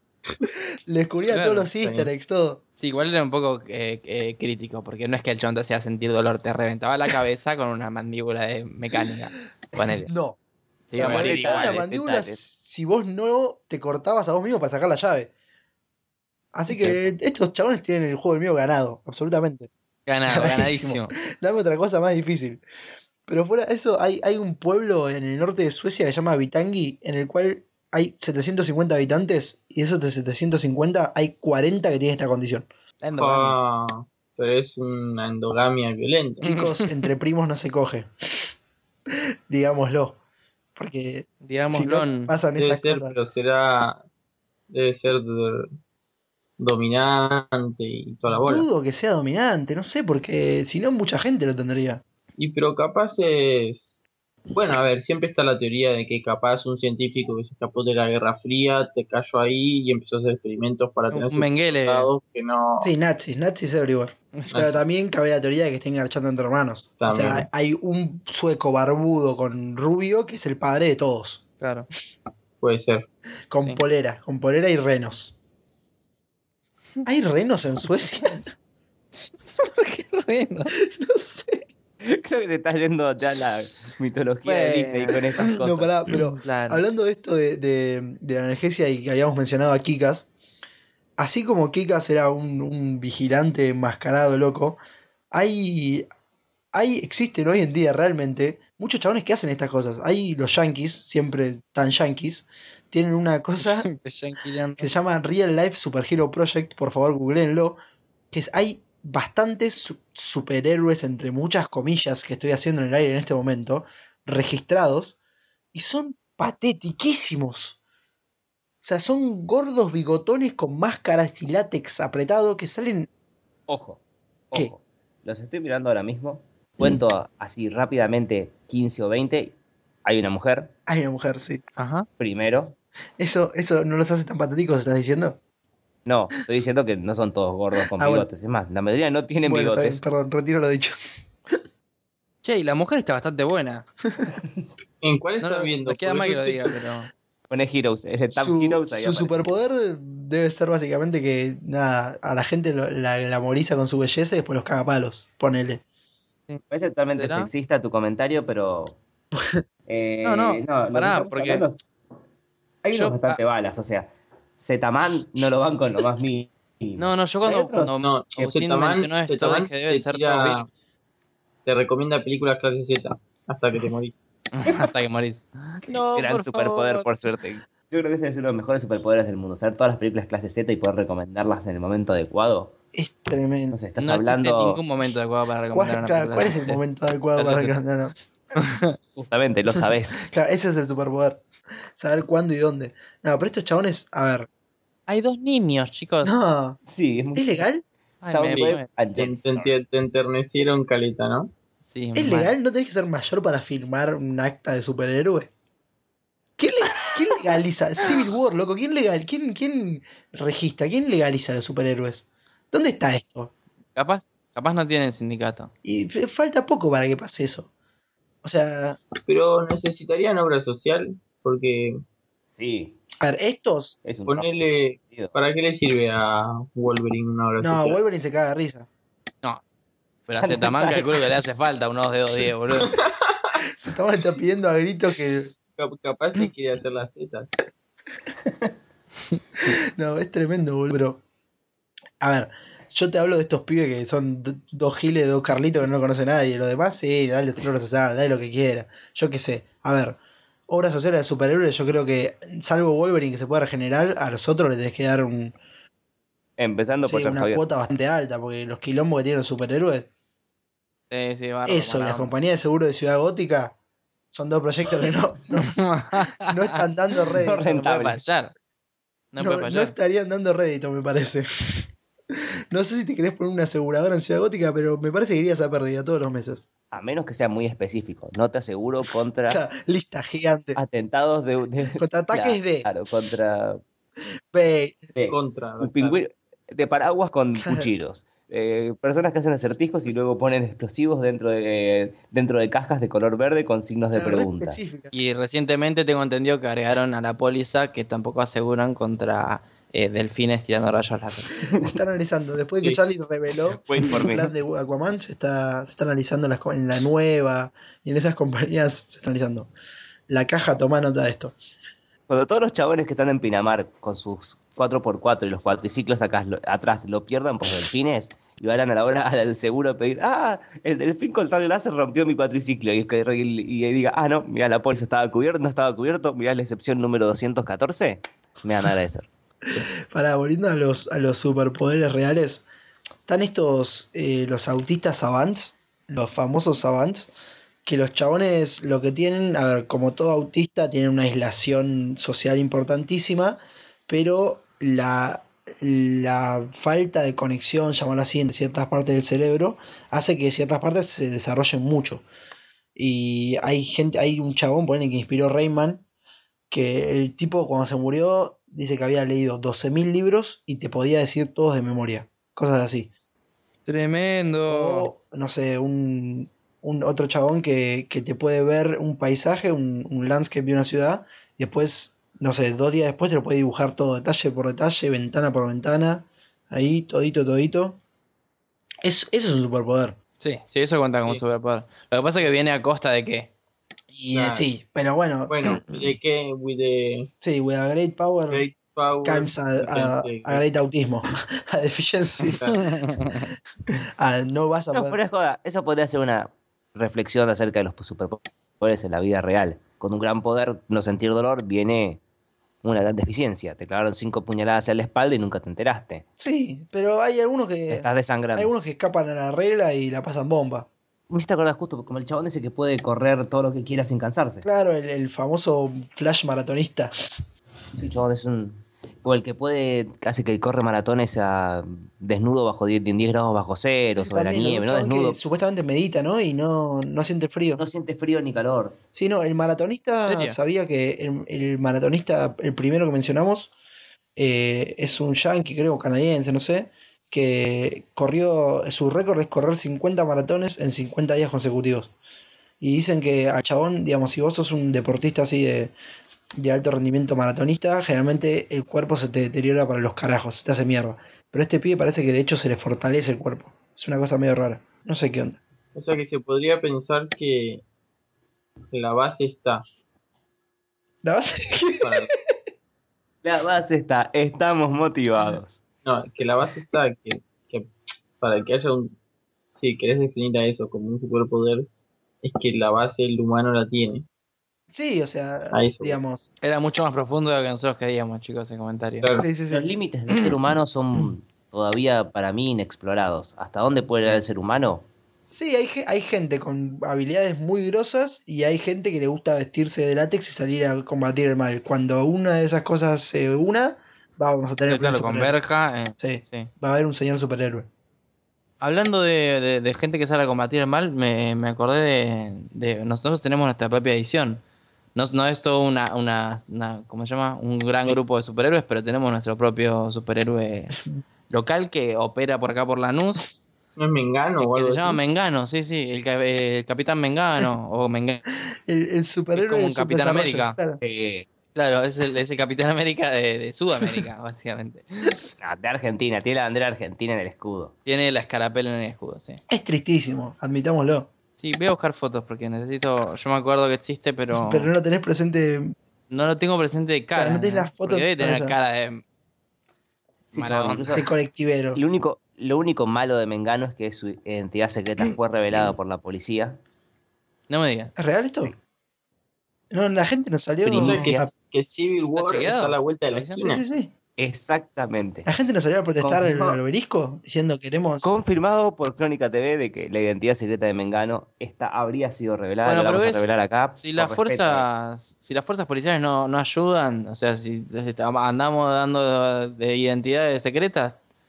Le descubría Claro, todos los está easter bien. eggs, todo. Sí, igual era un poco eh, eh, crítico, porque no es que el chabón te hacía sentir dolor, te reventaba la cabeza con una mandíbula de mecánica. Ponele. No. Sí, Te a morir reventaba la igual. letales, mandíbula letales. si vos no te cortabas a vos mismo para sacar la llave. Así Es que estos chabones tienen el juego del mío ganado, absolutamente. Ganado, Ganadísimo. ganadísimo. Dame otra cosa más difícil. Pero fuera de eso, hay, hay un pueblo en el norte de Suecia que se llama Vittangi, en el cual hay setecientos cincuenta habitantes, y de esos de setecientos cincuenta hay cuarenta que tienen esta condición. La endogamia. Ah, pero es una endogamia violenta. Chicos, entre primos no se coge. Digámoslo. Porque si Digámoslo. no pasan Debe estas ser, cosas. pero será. Debe ser de- dominante y toda la bola. Dudo que sea dominante, no sé, porque si no mucha gente lo tendría. Y pero capaz es. Bueno, a ver, siempre está la teoría de que capaz un científico que se escapó de la Guerra Fría te cayó ahí y empezó a hacer experimentos para tener Un sus Mengele. resultados que no. Sí, nazis, nazis everywhere. Pero también cabe la teoría de que estén garchando entre hermanos. O sea, También. hay un sueco barbudo con rubio que es el padre de todos. Claro. Puede ser. Con Sí. polera, con polera y renos. ¿Hay renos en Suecia? Qué bueno. No sé. Creo que te estás yendo ya la mitología de Bueno. Disney con estas cosas. No, pará, pero Claro. hablando de esto de, de- de la analgesia y que habíamos mencionado a Kikas, así como Kikas era un, un vigilante enmascarado loco, hay, hay, existen hoy en día realmente muchos chabones que hacen estas cosas. Hay los yankees, siempre tan yankees, tienen una cosa Yankee que se llama Real Life Superhero Project, por favor googleenlo, que es, hay bastantes su- superhéroes, entre muchas comillas que estoy haciendo en el aire en este momento, registrados, y son patetiquísimos. O sea, son gordos bigotones con máscaras y látex apretado que salen... Ojo, ¿Qué? ojo. Los estoy mirando ahora mismo. Cuento a- así rápidamente quince o veinte. Hay una mujer, Hay una mujer, sí. Ajá. primero. Eso, eso no los hace tan patéticos, ¿estás diciendo? No, estoy diciendo que no son todos gordos con Ah, bueno. bigotes. Es más, la mayoría no tienen Bueno, está bien, bigotes. perdón, retiro lo dicho. Che, y la mujer está bastante buena. ¿En cuál No, estás no, viendo? nos queda Porque mal que yo lo sé diga, pero. Pone Heroes, es de Tab Su, Heroes. ahí su aparece. superpoder debe ser básicamente que nada, a la gente lo- la glamoriza con su belleza y después los caga a palos. Ponele. Parece totalmente ¿Será? sexista tu comentario, pero. eh, No, no, lo que pará, estamos porque hablando- Hay yo- unos bastante ah. balas, o sea. Zetaman no lo van con lo más mínimo. No, no, yo Hay cuando, otros- cuando No, Agustín Zetaman- mencionó esto, Zetaman dije, deben te ser tira- todos bien. Te recomienda películas clase Z hasta que te morís. Hasta que morís. No, Gran por superpoder, favor. por suerte. Yo creo que ese es uno de los mejores superpoderes del mundo. Saber todas las películas clase Z y poder recomendarlas en el momento adecuado. Es tremendo. No sé, estás No existe hablando. ningún momento adecuado para ¿Cuál, recomendar una claro, película. ¿cuál es el momento adecuado para Gracias. recomendar? No, no. Justamente, lo sabés. Claro, ese es el superpoder. Saber cuándo y dónde. No, pero estos chabones, a ver. Hay dos niños, chicos. No, Sí, es muy. ¿es legal? Ay, Soundwave me- and Te, Jetstar. te- te enternecieron caleta, ¿no? Sí, ¿Es mal. legal? ¿No tenés que ser mayor para firmar un acta de superhéroe? ¿Quién, le- quién legaliza? Civil War, loco. ¿Quién legal? ¿Quién, quién registra? ¿Quién legaliza a los superhéroes? ¿Dónde está esto? Capaz, capaz no tienen sindicato. Y f- falta poco para que pase eso. O sea, Pero necesitarían obra social porque Sí, a ver, estos. es un ponerle. trabajo. ¿Para qué le sirve a Wolverine una obra No, social? Wolverine se caga de risa. Pero a Zetaman calculo que le hace falta unos dedos diez, boludo. Se estaba está pidiendo a gritos que. Cap- Capaz se quiere hacer las tetas. No, es tremendo, boludo. Pero. A ver, yo te hablo de estos pibes que son d- dos giles, dos carlitos que no conoce nadie. Lo demás, sí, dale obra social, dale lo que quiera. Yo qué sé. A ver, obras sociales de superhéroes, yo creo que, salvo Wolverine que se puede regenerar, a los otros le tenés que dar un, Empezando sí, por Charles una Xavier. cuota bastante alta, porque los quilombos que tienen los superhéroes, Sí, sí, bárbaro, eso, y buena las compañías de seguro de Ciudad Gótica, son dos proyectos que no, no, onda. no están dando No rédito. renta- No puede fallar. No, No, puede no fallar. estarían dando rédito, me parece. No sé si te querés poner una aseguradora en Ciudad Gótica, pero me parece que irías a pérdida todos los meses. A menos que sea muy específico. No te aseguro contra Claro, lista gigante. atentados de... de- Contra ataques de... Claro, contra... Ve- de Contra. un claro. pingüino de paraguas con Claro. cuchillos. Eh, personas que hacen acertijos y luego ponen explosivos dentro de, dentro de cajas de color verde con signos de Claro, re pregunta. específica. Y recientemente tengo entendido que agregaron a la póliza que tampoco aseguran contra eh, delfines tirando rayos láser. Se está analizando. Después de que Sí. Charlie reveló Wait for el me. plan de Aquaman, se está, se está analizando las co- en la nueva y en esas compañías se está analizando. La caja toma nota de esto. Cuando todos los chabones que están en Pinamar con sus cuatro por cuatro y los cuatriciclos acá, lo- atrás lo pierdan por delfines y van a la hora al seguro a pedir, ah, el delfín con sable láser rompió mi cuatriciclo. Y, que- y, y diga, ah, no, mira, la póliza estaba cubierta, no estaba cubierto, mira la excepción número doscientos catorce, me van a agradecer. Para volviendo a los, a los superpoderes reales, están estos, eh, los autistas savants, los famosos savants, que los chabones lo que tienen, a ver, como todo autista, tienen una aislación social importantísima, pero la, la falta de conexión, llamarlo así, en ciertas partes del cerebro, hace que ciertas partes se desarrollen mucho. Y hay gente, hay un chabón, ponele, que inspiró Rayman, que el tipo cuando se murió dice que había leído doce mil libros y te podía decir todos de memoria. Cosas así. Tremendo. O, no sé, un, un otro chabón que, que te puede ver un paisaje, un, un landscape de una ciudad, y después, no sé, dos días después te lo puede dibujar todo, detalle por detalle, ventana por ventana, ahí, todito, todito. Es, eso es un superpoder. Sí, sí, eso cuenta como Sí. superpoder. Lo que pasa es que viene a costa de qué. Y eh, Claro. sí, pero bueno, Bueno, ¿de qué? With the sí, with a great power great power. comes a, a- intense- a great autismo, a deficiency. Ah, no vas a No, poder. fuera de joda, eso podría ser una reflexión acerca de los superpoderes en la vida real. Con un gran poder, no sentir dolor, viene una gran deficiencia. Te clavaron cinco puñaladas en la espalda y nunca te enteraste. Sí, pero hay algunos Te que estás hay desangrando. algunos que escapan a la regla y la pasan bomba. Me hiciste acordar justo como el chabón ese que puede correr todo lo que quiera sin cansarse. Claro, el, el famoso flash maratonista. Sí, el chabón es un... O el que puede, casi que corre maratones a desnudo bajo diez, en diez grados bajo cero, Ese sobre la también, nieve, un ¿no? chabón Desnudo. que supuestamente medita, ¿no? Y no, no siente frío. No siente frío ni calor. Sí, no, el maratonista, ¿En serio? sabía que el, el maratonista, el primero que mencionamos, eh, es un yankee, creo, canadiense, no sé, que corrió, su récord es correr cincuenta maratones en cincuenta días consecutivos. Y dicen que al chabón, digamos, si vos sos un deportista así de, de alto rendimiento maratonista, generalmente el cuerpo se te deteriora para los carajos, se te hace mierda. Pero a este pibe parece que de hecho se le fortalece el cuerpo. Es una cosa medio rara. No sé qué onda. O sea que se podría pensar que la base está La base para, La base está, estamos motivados. no, que la base está que, que para que haya un, si querés definir a eso como un superpoder, es que la base el humano la tiene. Sí, o sea, A eso. digamos. Era mucho más profundo de lo que nosotros creíamos, chicos, en comentarios. Claro. Sí, sí, sí. Los límites del ser humano son todavía para mí inexplorados. ¿Hasta dónde puede llegar el ser humano? Sí, hay, ge- hay gente con habilidades muy grosas y hay gente que le gusta vestirse de látex y salir a combatir el mal. Cuando una de esas cosas se una, vamos a tener Sí, claro, un con superhéroe. verja. eh, Sí, sí. va a haber un señor superhéroe. Hablando de, de- de gente que sale a combatir el mal, me, me acordé de, de- Nosotros tenemos nuestra propia edición. No, no es todo una, una, una- ¿cómo se llama? Un gran grupo de superhéroes, pero tenemos nuestro propio superhéroe local que opera por acá por Lanús. ¿No es Mengano o que algo se llama así? Mengano, sí, sí, el, ca- el Capitán Mengano o Mengano. El, el superhéroe Es como de un su Capitán desarrollo, América. claro. Eh, Claro, es el, es el Capitán América de, de Sudamérica, básicamente. ah, de Argentina, tiene la bandera argentina en el escudo. Tiene la escarapela en el escudo, sí. Es tristísimo, admitámoslo. Sí, voy a buscar fotos porque necesito. Yo me acuerdo que existe, pero. Pero no lo tenés presente. No lo tengo presente de cara. Claro, no tenés la foto Porque debe tener esa. cara de. Sí, mala chabón, onda. incluso De colectivero. lo único, lo único malo de Mengano es que su identidad secreta fue revelada por la policía. No me digas. ¿Es real esto? Sí. No, la gente nos salió. O sea que, Primicia. que Civil War chequeado? está a la vuelta de la Sí, Sí, esquina. sí, sí. Exactamente. La gente nos salió a protestar al, Confirmado. al obelisco diciendo queremos. Confirmado por Crónica T V de que la identidad secreta de Mengano esta habría sido revelada. Bueno, la pero vamos ves, a revelar acá. Si por las respeto, eh. fuerzas. Si las fuerzas policiales no, no ayudan, o sea, si andamos dando de identidades secretas,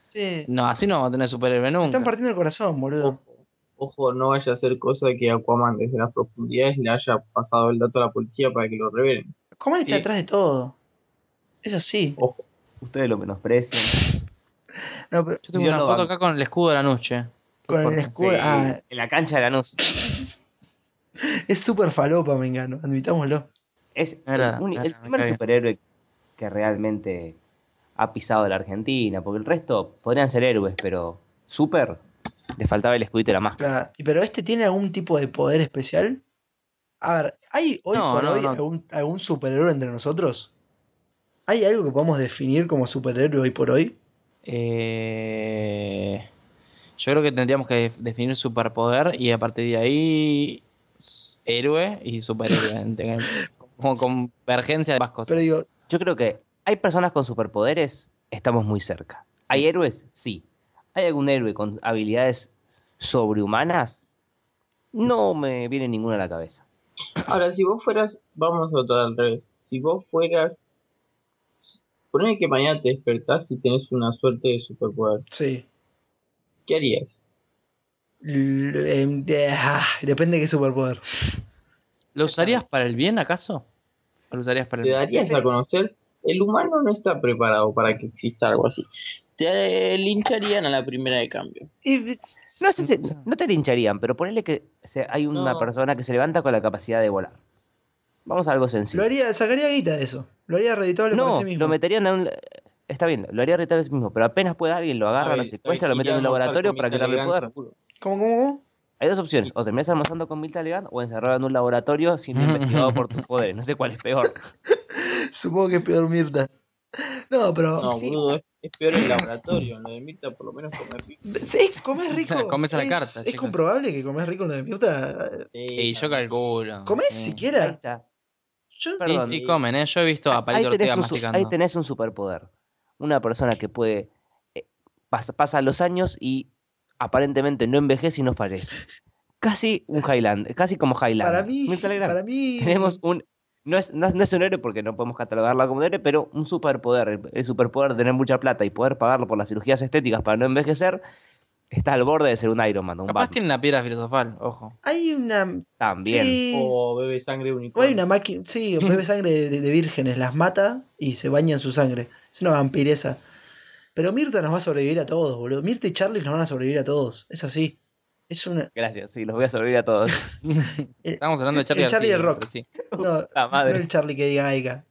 Sí. No, así no vamos a tener superhéroe Me nunca. están partiendo el corazón, boludo. Ojo, ojo, no vaya a ser cosa que Aquaman desde las profundidades le haya pasado el dato a la policía para que lo revelen. Aquaman está Sí. detrás de todo. Es así. Ojo. Ustedes lo menosprecian. No, pero Yo tengo Yo una lo foto banco. acá con el escudo de la noche. con el Porque- escudo. sí, Ah, en la cancha de Lanús. es súper falopa, me engano. Admitámoslo. Es el, Era- uni- era, el me primer cae bien. superhéroe que realmente ha pisado la Argentina, porque el resto podrían ser héroes, pero super, le faltaba el escudito y la máscara. Claro. ¿Y pero este tiene algún tipo de poder especial? A ver, ¿hay hoy No, por no, hoy no. Algún, algún superhéroe entre nosotros? ¿Hay algo que podamos definir como superhéroe hoy por hoy? Eh, yo creo que tendríamos que def- definir superpoder y a partir de ahí héroe y superhéroe. ente- Como convergencia de ambas cosas. Pero digo, Yo creo que hay personas con superpoderes, estamos muy cerca. ¿Hay héroes? Sí. ¿Hay algún héroe con habilidades sobrehumanas? No me viene ninguna a la cabeza. Ahora, si vos fueras, vamos a otra al revés. Si vos fueras, ponele que mañana te despertás y tenés una suerte de superpoder, sí. ¿qué harías? L- em, de- ah, depende de qué superpoder. ¿Lo usarías para el bien acaso? ¿O lo usarías para el ¿Te mal? darías a conocer? El humano no está preparado para que exista algo así. Te lincharían a la primera de cambio. Y, No sé si, no te lincharían, pero ponele que se- hay una No. persona que se levanta con la capacidad de volar. Vamos a algo lo sencillo. haría, sacaría guita de eso. Lo haría reditable para No, sí mismo. lo meterían en un... Está bien, lo haría retar a sí mismo, pero apenas pueda alguien lo agarra, A lo ver, secuestra, a lo ver, mete en un iría a almorzar laboratorio con para Mirta quitarle el Legrand, poder. seguro. ¿Cómo, cómo, cómo? Hay dos opciones, o terminas almorzando con Mirta Legrand o encerrado en un laboratorio siendo investigado por tus poderes. No sé cuál es peor. Supongo que es peor Mirta. No, pero. No, sí. boludo, es, es peor el laboratorio. En lo de Mirta por lo menos comer rico. Sí, comés rico. Comes a la es, carta, es chicos. comprobable que comés rico en lo de Mirta. Y yo calculo. ¿Comés sí. Ahí siquiera? está. Yo, Sí, Perdón. sí, comen, ¿eh? Yo he visto a Ahí Palito tenés, Ortega un, su- ahí masticando. tenés un superpoder. Una persona que puede... eh, pasa, pasa los años y aparentemente no envejece y no fallece. Casi un Highland, casi como Highlander. para mí. Mirta Legrand. Para mí. Tenemos un... No es, no, es- no es un héroe porque no podemos catalogarla como un héroe, pero un superpoder. El, el superpoder de tener mucha plata y poder pagarlo por las cirugías estéticas para no envejecer está al borde de ser un Iron Man, un Capaz Batman. tiene una piedra filosofal, ojo. Hay una. También. Sí. O bebe sangre O unicornio. hay una máquina. Sí, bebe sangre de, de- de vírgenes, las mata y se baña en su sangre. Es una vampiresa. Pero Mirta nos va a sobrevivir a todos, boludo. Mirta y Charlie nos van a sobrevivir a todos. Es así. Es una. Gracias, sí, los voy a sobrevivir a todos. Estamos hablando de Charlie el Charlie y el García, Rock. pero sí. No, La madre. no el Charlie que diga Aiga.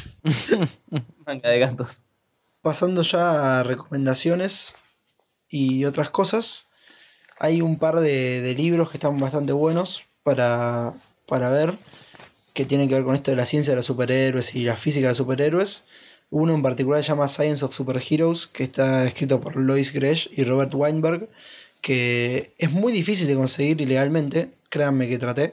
Manga de gatos. Pasando ya a recomendaciones y otras cosas. Hay un par de, de libros que están bastante buenos para, para ver, que tienen que ver con esto de la ciencia de los superhéroes y la física de los superhéroes. Uno en particular se llama Science of Superheroes, que está escrito por Lois Gresh y Robert Weinberg, que es muy difícil de conseguir ilegalmente, créanme que traté.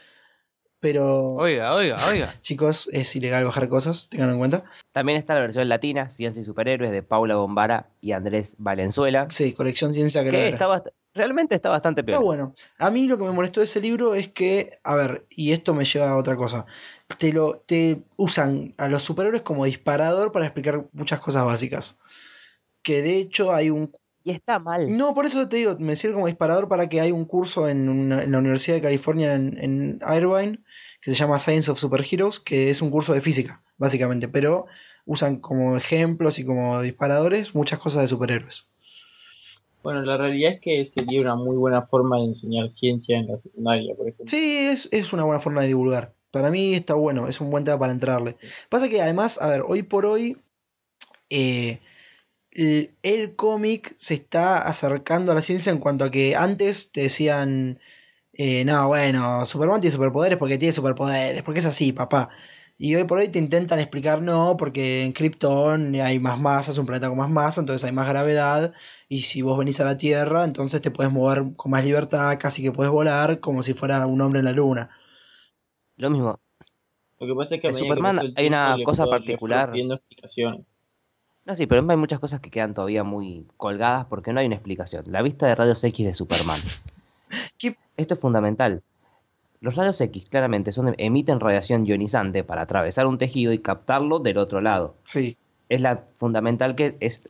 Pero, Oiga, oiga, oiga. chicos, es ilegal bajar cosas, tenganlo en cuenta. También está la versión latina, Ciencia y Superhéroes, de Paula Bombara y Andrés Valenzuela. Sí, colección ciencia que Que ladra. está bast- realmente está bastante Está peor. bueno. A mí lo que me molestó de ese libro es que, a ver, y esto me lleva a otra cosa. Te lo te usan a los superhéroes como disparador para explicar muchas cosas básicas. Que de hecho hay un... Y está mal. No, por eso te digo, me sirve como disparador para que hay un curso en, una- en la Universidad de California en, en Irvine que se llama Science of Superheroes, que es un curso de física, básicamente. Pero usan como ejemplos y como disparadores muchas cosas de superhéroes. Bueno, la realidad es que sería una muy buena forma de enseñar ciencia en la secundaria, por ejemplo. Sí, es, es una buena forma de divulgar. Para mí está bueno, es un buen tema para entrarle. Pasa que además, a ver, hoy por hoy eh, el, el cómic se está acercando a la ciencia en cuanto a que antes te decían, eh, no, bueno, Superman tiene superpoderes porque tiene superpoderes, porque es así, papá. Y hoy por hoy te intentan explicar, no, porque en Krypton hay más masa, es un planeta con más masa, entonces hay más gravedad. Y si vos venís a la Tierra, entonces te puedes mover con más libertad, casi que puedes volar como si fuera un hombre en la luna. Lo mismo. Lo que pasa es que a En medida Superman que pasa el hay una tiempo, le cosa fue- le fueron particular. pidiendo explicaciones. No, sí, pero hay muchas cosas que quedan todavía muy colgadas porque no hay una explicación. La vista de rayos X de Superman. ¿Qué? Esto es fundamental. Los rayos X claramente son, emiten radiación ionizante para atravesar un tejido y captarlo del otro lado. Sí. Es la fundamental que es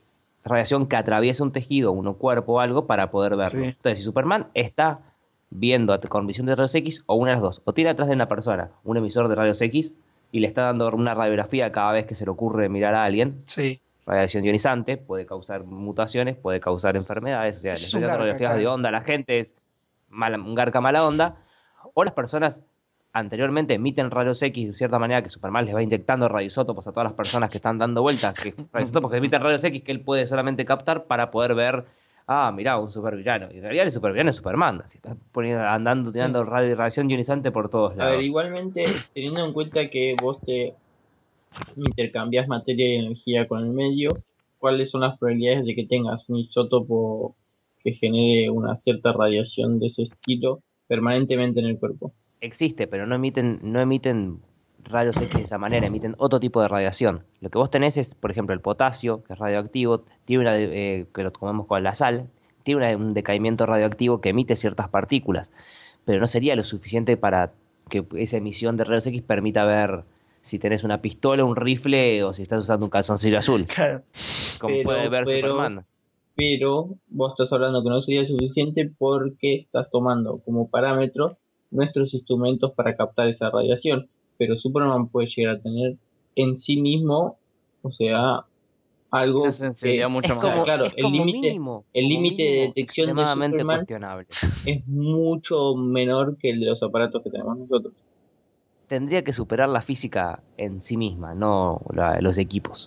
radiación que atraviesa un tejido, un cuerpo o algo para poder verlo. Sí. Entonces, si Superman está viendo con visión de rayos X, o una de las dos, o tiene atrás de una persona un emisor de rayos X y le está dando una radiografía cada vez que se le ocurre mirar a alguien, Sí. radiación ionizante, puede causar mutaciones, puede causar enfermedades, o sea, le Es estoy un dando garca, radiografías de claro. onda a la gente, es mala- un garca mala onda, o las personas anteriormente emiten rayos X de cierta manera que Superman les va inyectando radioisótopos a todas las personas que están dando vueltas, que radioisótopos que emiten rayos X que él puede solamente captar para poder ver, ah, mirá, un supervillano. Y en realidad el supervillano es Superman, si estás poniendo, andando tirando radio- radiación ionizante por todos A ver, lados. igualmente, teniendo en cuenta que vos te intercambias materia y energía con el medio, ¿cuáles son las probabilidades de que tengas un isótopo que genere una cierta radiación de ese estilo permanentemente en el cuerpo? Existe, pero no emiten, no emiten rayos X de esa manera, emiten otro tipo de radiación. Lo que vos tenés es, por ejemplo, el potasio, que es radioactivo, tiene una, eh, que lo comemos con la sal, tiene una- un decaimiento radioactivo que emite ciertas partículas, pero no sería lo suficiente para que esa emisión de rayos X permita ver si tenés una pistola, un rifle o si estás usando un calzoncillo azul, Claro. como Pero, puede ver pero, Superman. pero vos estás hablando que no sería suficiente porque estás tomando como parámetro nuestros instrumentos para captar esa radiación. Pero Superman puede llegar a tener en sí mismo, o sea, algo Una sensibilidad que, mucho Es o más sea, como, alta. claro, es el como límite, mínimo, el como límite de mínimo, detección de extremadamente Superman cuestionable. es mucho menor que el de los aparatos que tenemos nosotros. Tendría que superar la física en sí misma, no la- los equipos.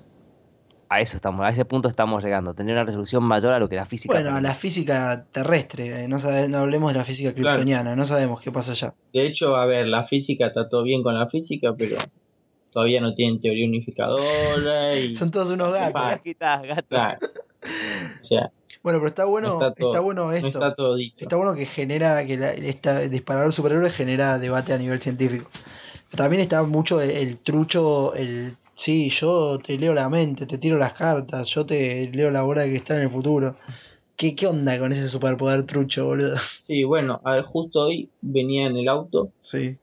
A eso estamos, a ese punto estamos llegando. Tener una resolución mayor a lo que la física Bueno, a la permite. física terrestre, eh, no, sabe- no hablemos de la física Claro. kryptoniana, no sabemos qué pasa allá. De hecho, a ver, la física está todo bien con la física, pero todavía no tienen teoría unificadora y Son todos unos le gatos. falta. Cajitas, gatos. Claro, o sea, Bueno, pero está no bueno, está está todo, bueno no esto. está todo dicho. Está bueno que genera, que la- esta disparador superhéroe genera debate a nivel científico. También está mucho el, el trucho, el sí, yo te leo la mente, te tiro las cartas, yo te leo la bola de cristal en el futuro. ¿Qué, qué onda con ese superpoder trucho, boludo? Sí, bueno, a ver, justo hoy venía en el auto Sí.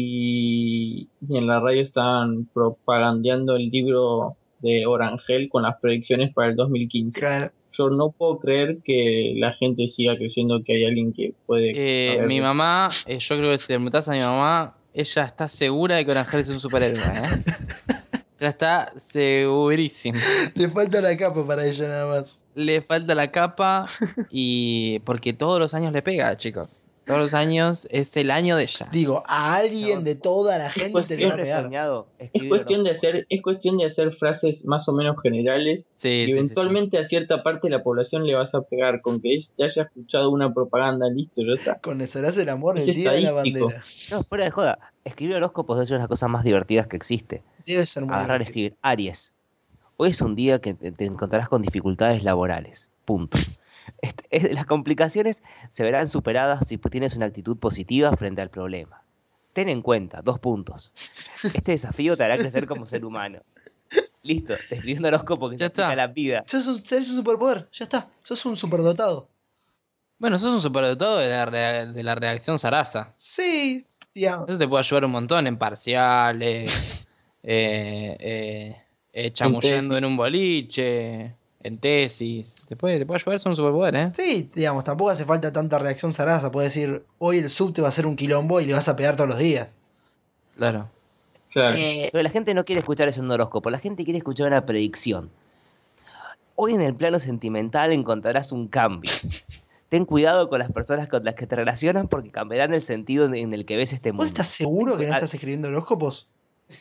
y, y en la radio estaban propagandeando el libro de Orangel con las predicciones para el dos mil quince. Claro. Yo no puedo creer que la gente siga creyendo que hay alguien que puede Eh, saber. mi mamá, eh, yo creo que si le preguntás a mi mamá, ella está segura de que Orangel es un superhéroe, ¿eh? Ella está segurísima. Le falta la capa para ella nada más. Le falta la capa y porque todos los años le pega, chicos. Todos los años es el año de ella. Digo, a alguien de toda la gente le va a Siempre he pegar. soñado Es escribir cuestión de horóscopos. hacer, es cuestión de hacer frases más o menos generales Sí, y sí, sí, sí. eventualmente a cierta parte de la población le vas a pegar con que te haya escuchado una propaganda, listo, ya está. Con serás el amor Es el día de la estadístico. bandera. No, fuera de joda. Escribir horóscopos debe ser una de las cosas más divertidas que existe. Debe ser muy Agarrar y divertido. escribir Aries. Hoy es un día que te te encontrarás con dificultades laborales. Punto. Este- es- las complicaciones se verán superadas si tienes una actitud positiva frente al problema. Ten en cuenta, dos puntos. Este desafío te hará crecer como ser humano. Listo, escribiendo horóscopo que se Ya aplica a está. la vida. Sos un, tenés un superpoder, ya está. Sos un superdotado. Bueno, sos un superdotado de la, rea- de la reacción Sarasa. Sí, digamos. Eso te puede ayudar un montón en parciales, eh, eh, eh, chamullando en tesis. un boliche, en tesis. Te puede, te puede ayudar, es un superpoder, ¿eh? Sí, digamos, tampoco hace falta tanta reacción zaraza. Puedes decir, hoy el subte va a ser un quilombo y le vas a pegar todos los días. Claro. Claro. Eh, Pero la gente no quiere escuchar eso en un horóscopo, la gente quiere escuchar una predicción. Hoy en el plano sentimental encontrarás un cambio. Ten cuidado con las personas con las que te relacionan porque cambiarán el sentido en- en el que ves este mundo. ¿Vos estás seguro que no Ah. estás escribiendo horóscopos?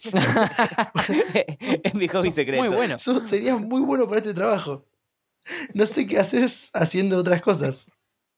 Es mi hobby secreto. Muy bueno. Sos- serías muy bueno para este trabajo. No sé qué haces haciendo otras cosas.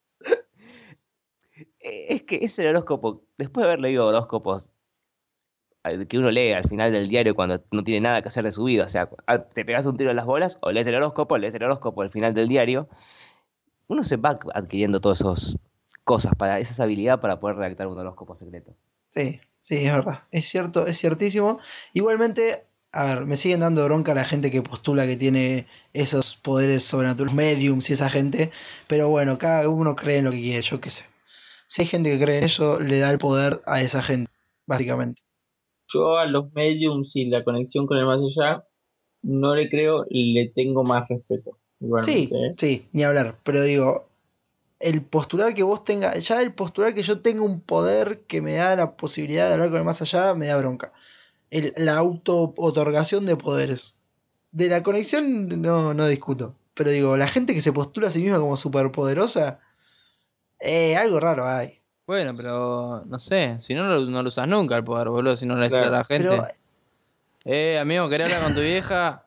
Eh, Es que ese horóscopo, después de haber leído horóscopos eh, que uno lee al final del diario cuando no tiene nada que hacer de su vida, o sea, ah, te pegas un tiro en las bolas o lees el horóscopo, lees el horóscopo al final del diario, uno se va adquiriendo todas esas cosas, para, esa habilidad para poder redactar un horóscopo secreto. Sí, sí, es verdad. Es cierto, es ciertísimo. Igualmente, a ver, me siguen dando bronca la gente que postula que tiene esos poderes sobrenaturales, mediums y esa gente. Pero bueno, cada uno cree en lo que quiere, yo qué sé. Si hay gente que cree en eso, le da el poder a esa gente, básicamente. Yo a los mediums y la conexión con el más allá no le creo, le tengo más respeto. igualmente. Sí, ¿eh? sí, ni hablar. Pero digo, el postular que vos tengas, ya el postular que yo tenga un poder que me da la posibilidad de hablar con el más allá, me da bronca. El- la auto-otorgación de poderes. De la conexión no, no discuto. Pero digo, la gente que se postula a sí misma como superpoderosa, eh, algo raro hay. Bueno, pero no sé, si no, no, lo no lo usas nunca el poder, boludo, si no le decís a Claro. la Pero gente. Eh, amigo, ¿querés hablar con tu vieja?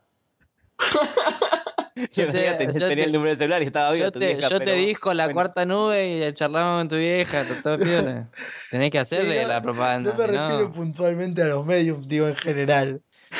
Yo Tenía, te, yo tenía el te, número de celular y estaba viva yo tu te, vieja, yo te pero disco la bueno. cuarta nube y charlamos con tu vieja, está todo piola. Tenés que sí, hacerle no, la no propaganda, me si refiero no. puntualmente a los medios, digo en general.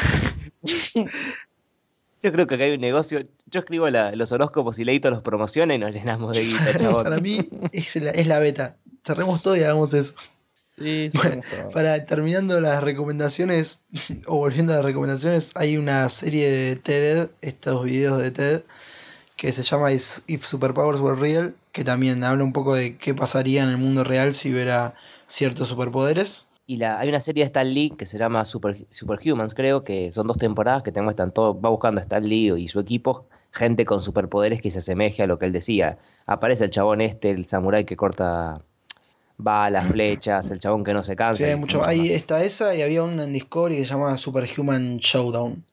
Yo creo que acá hay un negocio. Yo escribo la- los horóscopos y Leito los promociona y nos llenamos de guita, chabón. Para mí es la, es la beta. Cerremos todo y hagamos eso. Sí, Bueno, cerremos todo. para terminando las recomendaciones, o volviendo a las recomendaciones, hay una serie de TED, estos videos de TED, que se llama Is- If Superpowers Were Real, que también habla un poco de qué pasaría en el mundo real si hubiera ciertos superpoderes. Y la, hay una serie de Stan Lee que se llama Super, Superhumans, creo, que son dos temporadas que te muestran todo, va buscando a Stan Lee y su equipo, gente con superpoderes que se asemeje a lo que él decía. Aparece el chabón este, el samurái que corta balas, flechas, el chabón que no se Sí, cansa hay y mucho. muchos Ahí más. está esa y había una en Discovery que se llama Superhuman Showdown.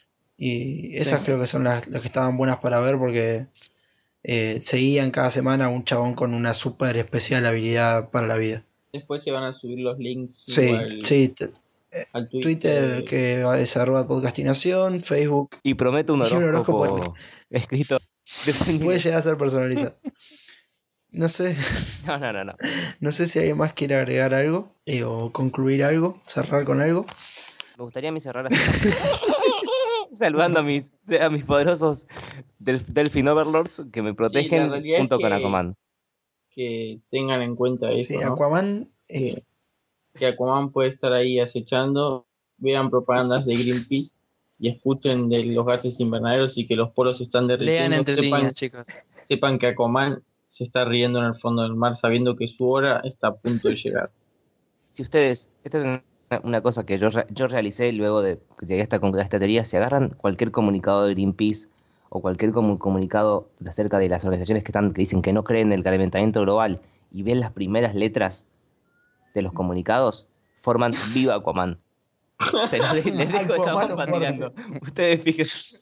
Y esas Sí. creo que son las, las que estaban buenas para ver porque eh, seguían cada semana a un chabón con una super especial habilidad para la vida. Después se van a subir los links Sí, igual sí. t- al Twitter Twitter. que es arroba podcastinación, Facebook Y prometo un y un horóscopo horóscopo escrito de un puede nivel. llegar a ser personalizado. No sé, No, no, no, no. no sé si alguien más quiere agregar algo eh, o concluir algo, cerrar con algo. Me gustaría a mí cerrar así. Salvando a mis, a mis poderosos Delf- Delphin Overlords que me Sí, la protegen realidad es junto con que, Aquaman. que tengan en cuenta eso, Sí, ¿no? Aquaman es Que, que Aquaman puede estar ahí acechando, vean propagandas de Greenpeace y escuchen de los gases invernaderos y que los polos se están Lean derritiendo, entre sepan, líneas, chicos. sepan que Aquaman se está riendo en el fondo del mar sabiendo que su hora está a punto de llegar. Si ustedes, esta es una, una cosa que yo, re- yo realicé luego de que llegué a esta, con- a esta teoría, si agarran cualquier comunicado de Greenpeace o cualquier comu- comunicado acerca de las organizaciones que, están, que dicen que no creen en el calentamiento global y ven las primeras letras de los comunicados, forman Viva Aquaman. Se los de- les dejo esa Aquaman bomba o muerte. tirando. Ustedes fíjense.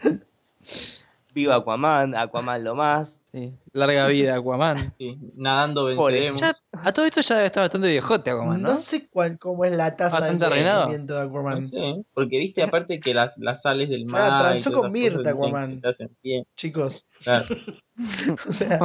Viva Aquaman, Aquaman lo más. Sí. Larga vida, Aquaman. Sí, nadando Por venceremos. Ya, a todo esto ya está bastante viejote, Aquaman, No ¿no? sé cuál, cómo es la tasa de Bastante arruinado. envejecimiento de No Aquaman. sé, porque viste aparte que las, las sales del Claro, mar y transó todas con esas cosas Mirta, dicen que Aquaman. te hacen bien. Chicos, Claro. o sea,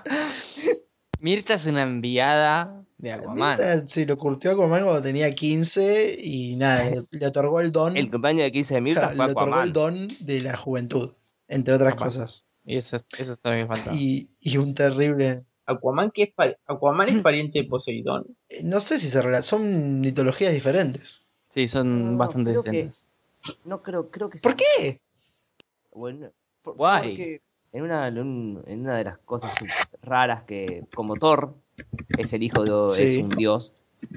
Mirta es una enviada de Aquaman. Mirta se lo curtió a Aquaman cuando tenía quince y nada, le, le otorgó el don. El cumpleaños de quince de Mirta Ja, fue le otorgó el Aquaman. don de la juventud, entre otras Capaz. cosas. Y eso, eso también falta. Y, y un terrible. Aquaman, que es pa- Aquaman es pariente de Poseidón. eh, No sé si se rela- son mitologías diferentes. Sí, son No, no, bastante creo que- distintos. No creo, creo que ¿Por sí. qué? Bueno, por- Guay. porque en una, en, un- en una de las cosas raras que, como Thor es el hijo de Sí. es un dios,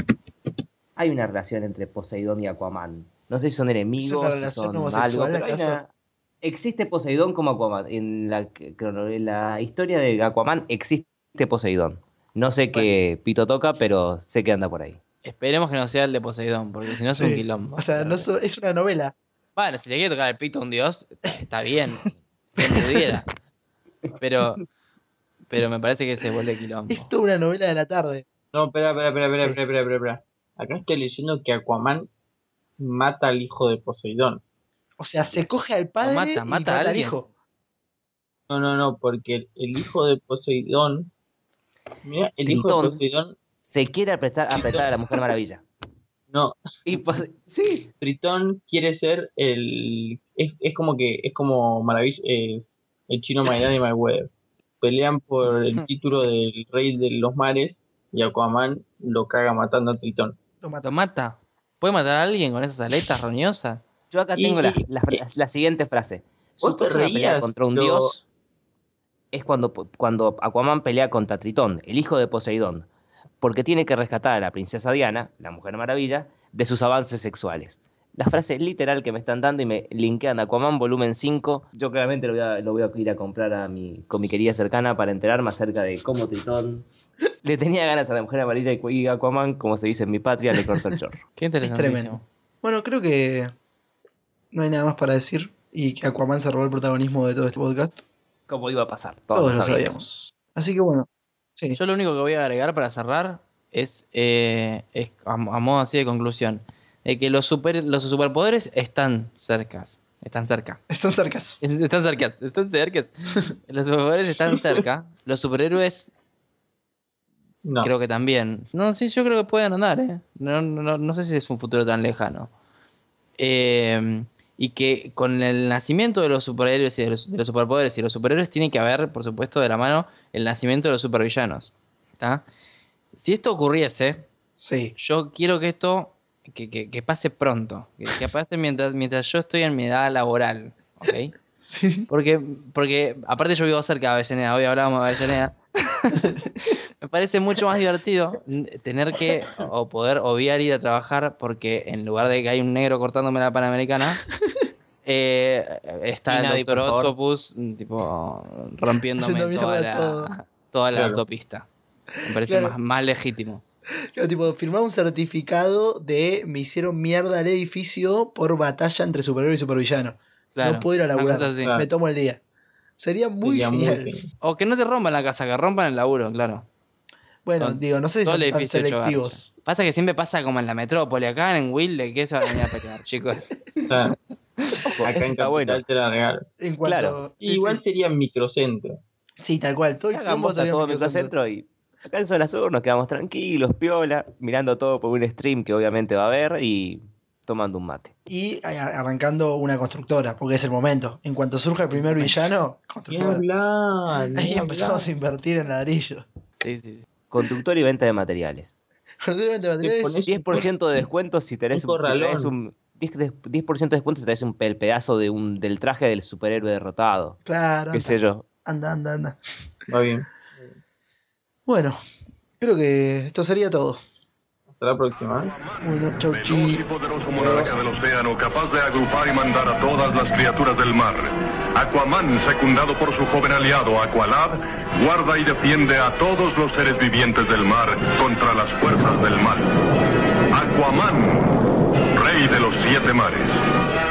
hay una relación entre Poseidón y Aquaman. No sé si son enemigos, si relación son homosexual, algo, pero hay acaso? una- existe Poseidón como Aquaman. En la, crono- en la historia de Aquaman existe Poseidón. No sé qué pito toca, pero sé que anda por ahí. Esperemos que no sea el de Poseidón, porque si no es Sí. un quilombo. O sea, no so- es una novela. Bueno, si le quiere tocar el pito a un dios, está bien. Quien pudiera. Pero, pero me parece que se vuelve quilombo. Es toda una novela de la tarde. No, espera, espera, espera, espera, ¿Qué? espera, espera, espera, espera. Acá estoy leyendo que Aquaman mata al hijo de Poseidón. O sea, se coge al padre mata, y mata a mata al alguien. hijo. No, no, no, porque el, el hijo de Poseidón. Mira, el hijo Tritón. de Poseidón. Se quiere apretar, apretar a la Mujer Maravilla. No, Y Pose- sí, Tritón quiere ser el. Es, es como que. Es como Maravilla. Es el chino Maidana y Mayweather. Pelean por el título del rey de los mares. Y Aquaman lo caga matando a Tritón. Lo mata. Lo mata. ¿Puede matar a alguien con esas aletas roñosas? yo acá Y- tengo la, y- la- la siguiente frase. Vos Su te próxima pelea reías, contra un pero- dios es cuando, cuando Aquaman pelea contra Tritón, el hijo de Poseidón, porque tiene que rescatar a la princesa Diana, la Mujer Maravilla, de sus avances sexuales. la frase literal que me están dando y me linkean a Aquaman volumen cinco. Yo claramente lo voy a, lo voy a ir a comprar a mi, con mi querida cercana para enterarme acerca de cómo Tritón le tenía ganas a la Mujer Amarilla y Aquaman, como se dice en mi patria, le cortó el chorro. Qué Es interesantísimo. tremendo. Bueno, creo que no hay nada más para decir y que Aquaman se robó el protagonismo de todo este podcast. ¿Cómo iba a pasar? Todos lo sabíamos. sabíamos. Así que bueno, sí. Yo lo único que voy a agregar para cerrar es, eh, es a, a modo así de conclusión, de que los, super, los superpoderes están cercas. Están cerca. Están cercas. Están cerca. Están cerca. Los superpoderes están cerca. Los superhéroes No. creo que también. No, sí, yo creo que pueden andar, ¿eh? No, no, no sé si es un futuro tan lejano. Eh, y que con el nacimiento de los superhéroes y de los, de los superpoderes y los superhéroes tiene que haber, por supuesto, de la mano el nacimiento de los supervillanos. ¿Está? Si esto ocurriese, Sí. yo quiero que esto que, que, que pase pronto, que, que pase mientras, mientras yo estoy en mi edad laboral, ¿ok? Sí. Porque, porque aparte yo vivo cerca de Avellaneda, hoy hablábamos de Avellaneda. Me parece mucho más divertido tener que o poder obviar ir a trabajar porque en lugar de que hay un negro cortándome la Panamericana, eh, está Y el nadie, Doctor por favor. Octopus tipo rompiéndome Haciendo toda mierda todo. la, toda la Claro. autopista. Me parece Claro. más, más legítimo. Claro, tipo, firmar un certificado de me hicieron mierda el edificio por batalla entre superhéroe y supervillano. Claro, no puedo ir a una laburar. cosa así. Me tomo el día. Sería muy Sería muy genial. genial. O que no te rompan la casa, que rompan el laburo, claro. Bueno, Todo- digo, no sé si Todo son el tan edificio hecho selectivos. garcha. Pasa que siempre pasa como en la metrópoli, acá en Wilde, que se van a venir a pelear, chicos. Claro. Acá Eso en está Capital bueno. te la regalo. En cuanto. Claro. Sí, Igual sí. sería microcentro. Sí, tal cual. Todo el quilombo Hagamos a sería todo microcentro. microcentro y acá en Zona Sur nos quedamos tranquilos, piola, mirando todo por un stream que obviamente va a haber y tomando un mate. Y a- arrancando una constructora, porque es el momento. En cuanto surja el primer villano, Ni constructora. hablar, ni Ahí hablar. empezamos a invertir en ladrillo. Sí, sí, sí. Constructor y venta de materiales. Constructora de materiales, pones- diez por ciento de descuento si tenés Un un, si traes corralón. un diez, de- diez por ciento de descuento si traes un pe- pedazo de un, del traje del superhéroe derrotado. claro. Qué Anda, sé yo. anda, anda, anda. Va bien. Bueno, creo que esto sería todo. Hasta la próxima. ¿eh? Bueno, chau, Veloz chi. y poderoso monarca del océano, capaz de agrupar y mandar a todas las criaturas del mar. Aquaman, secundado por su joven aliado Aqualad, guarda y defiende a todos los seres vivientes del mar contra las fuerzas del mal. Aquaman, rey de los siete mares.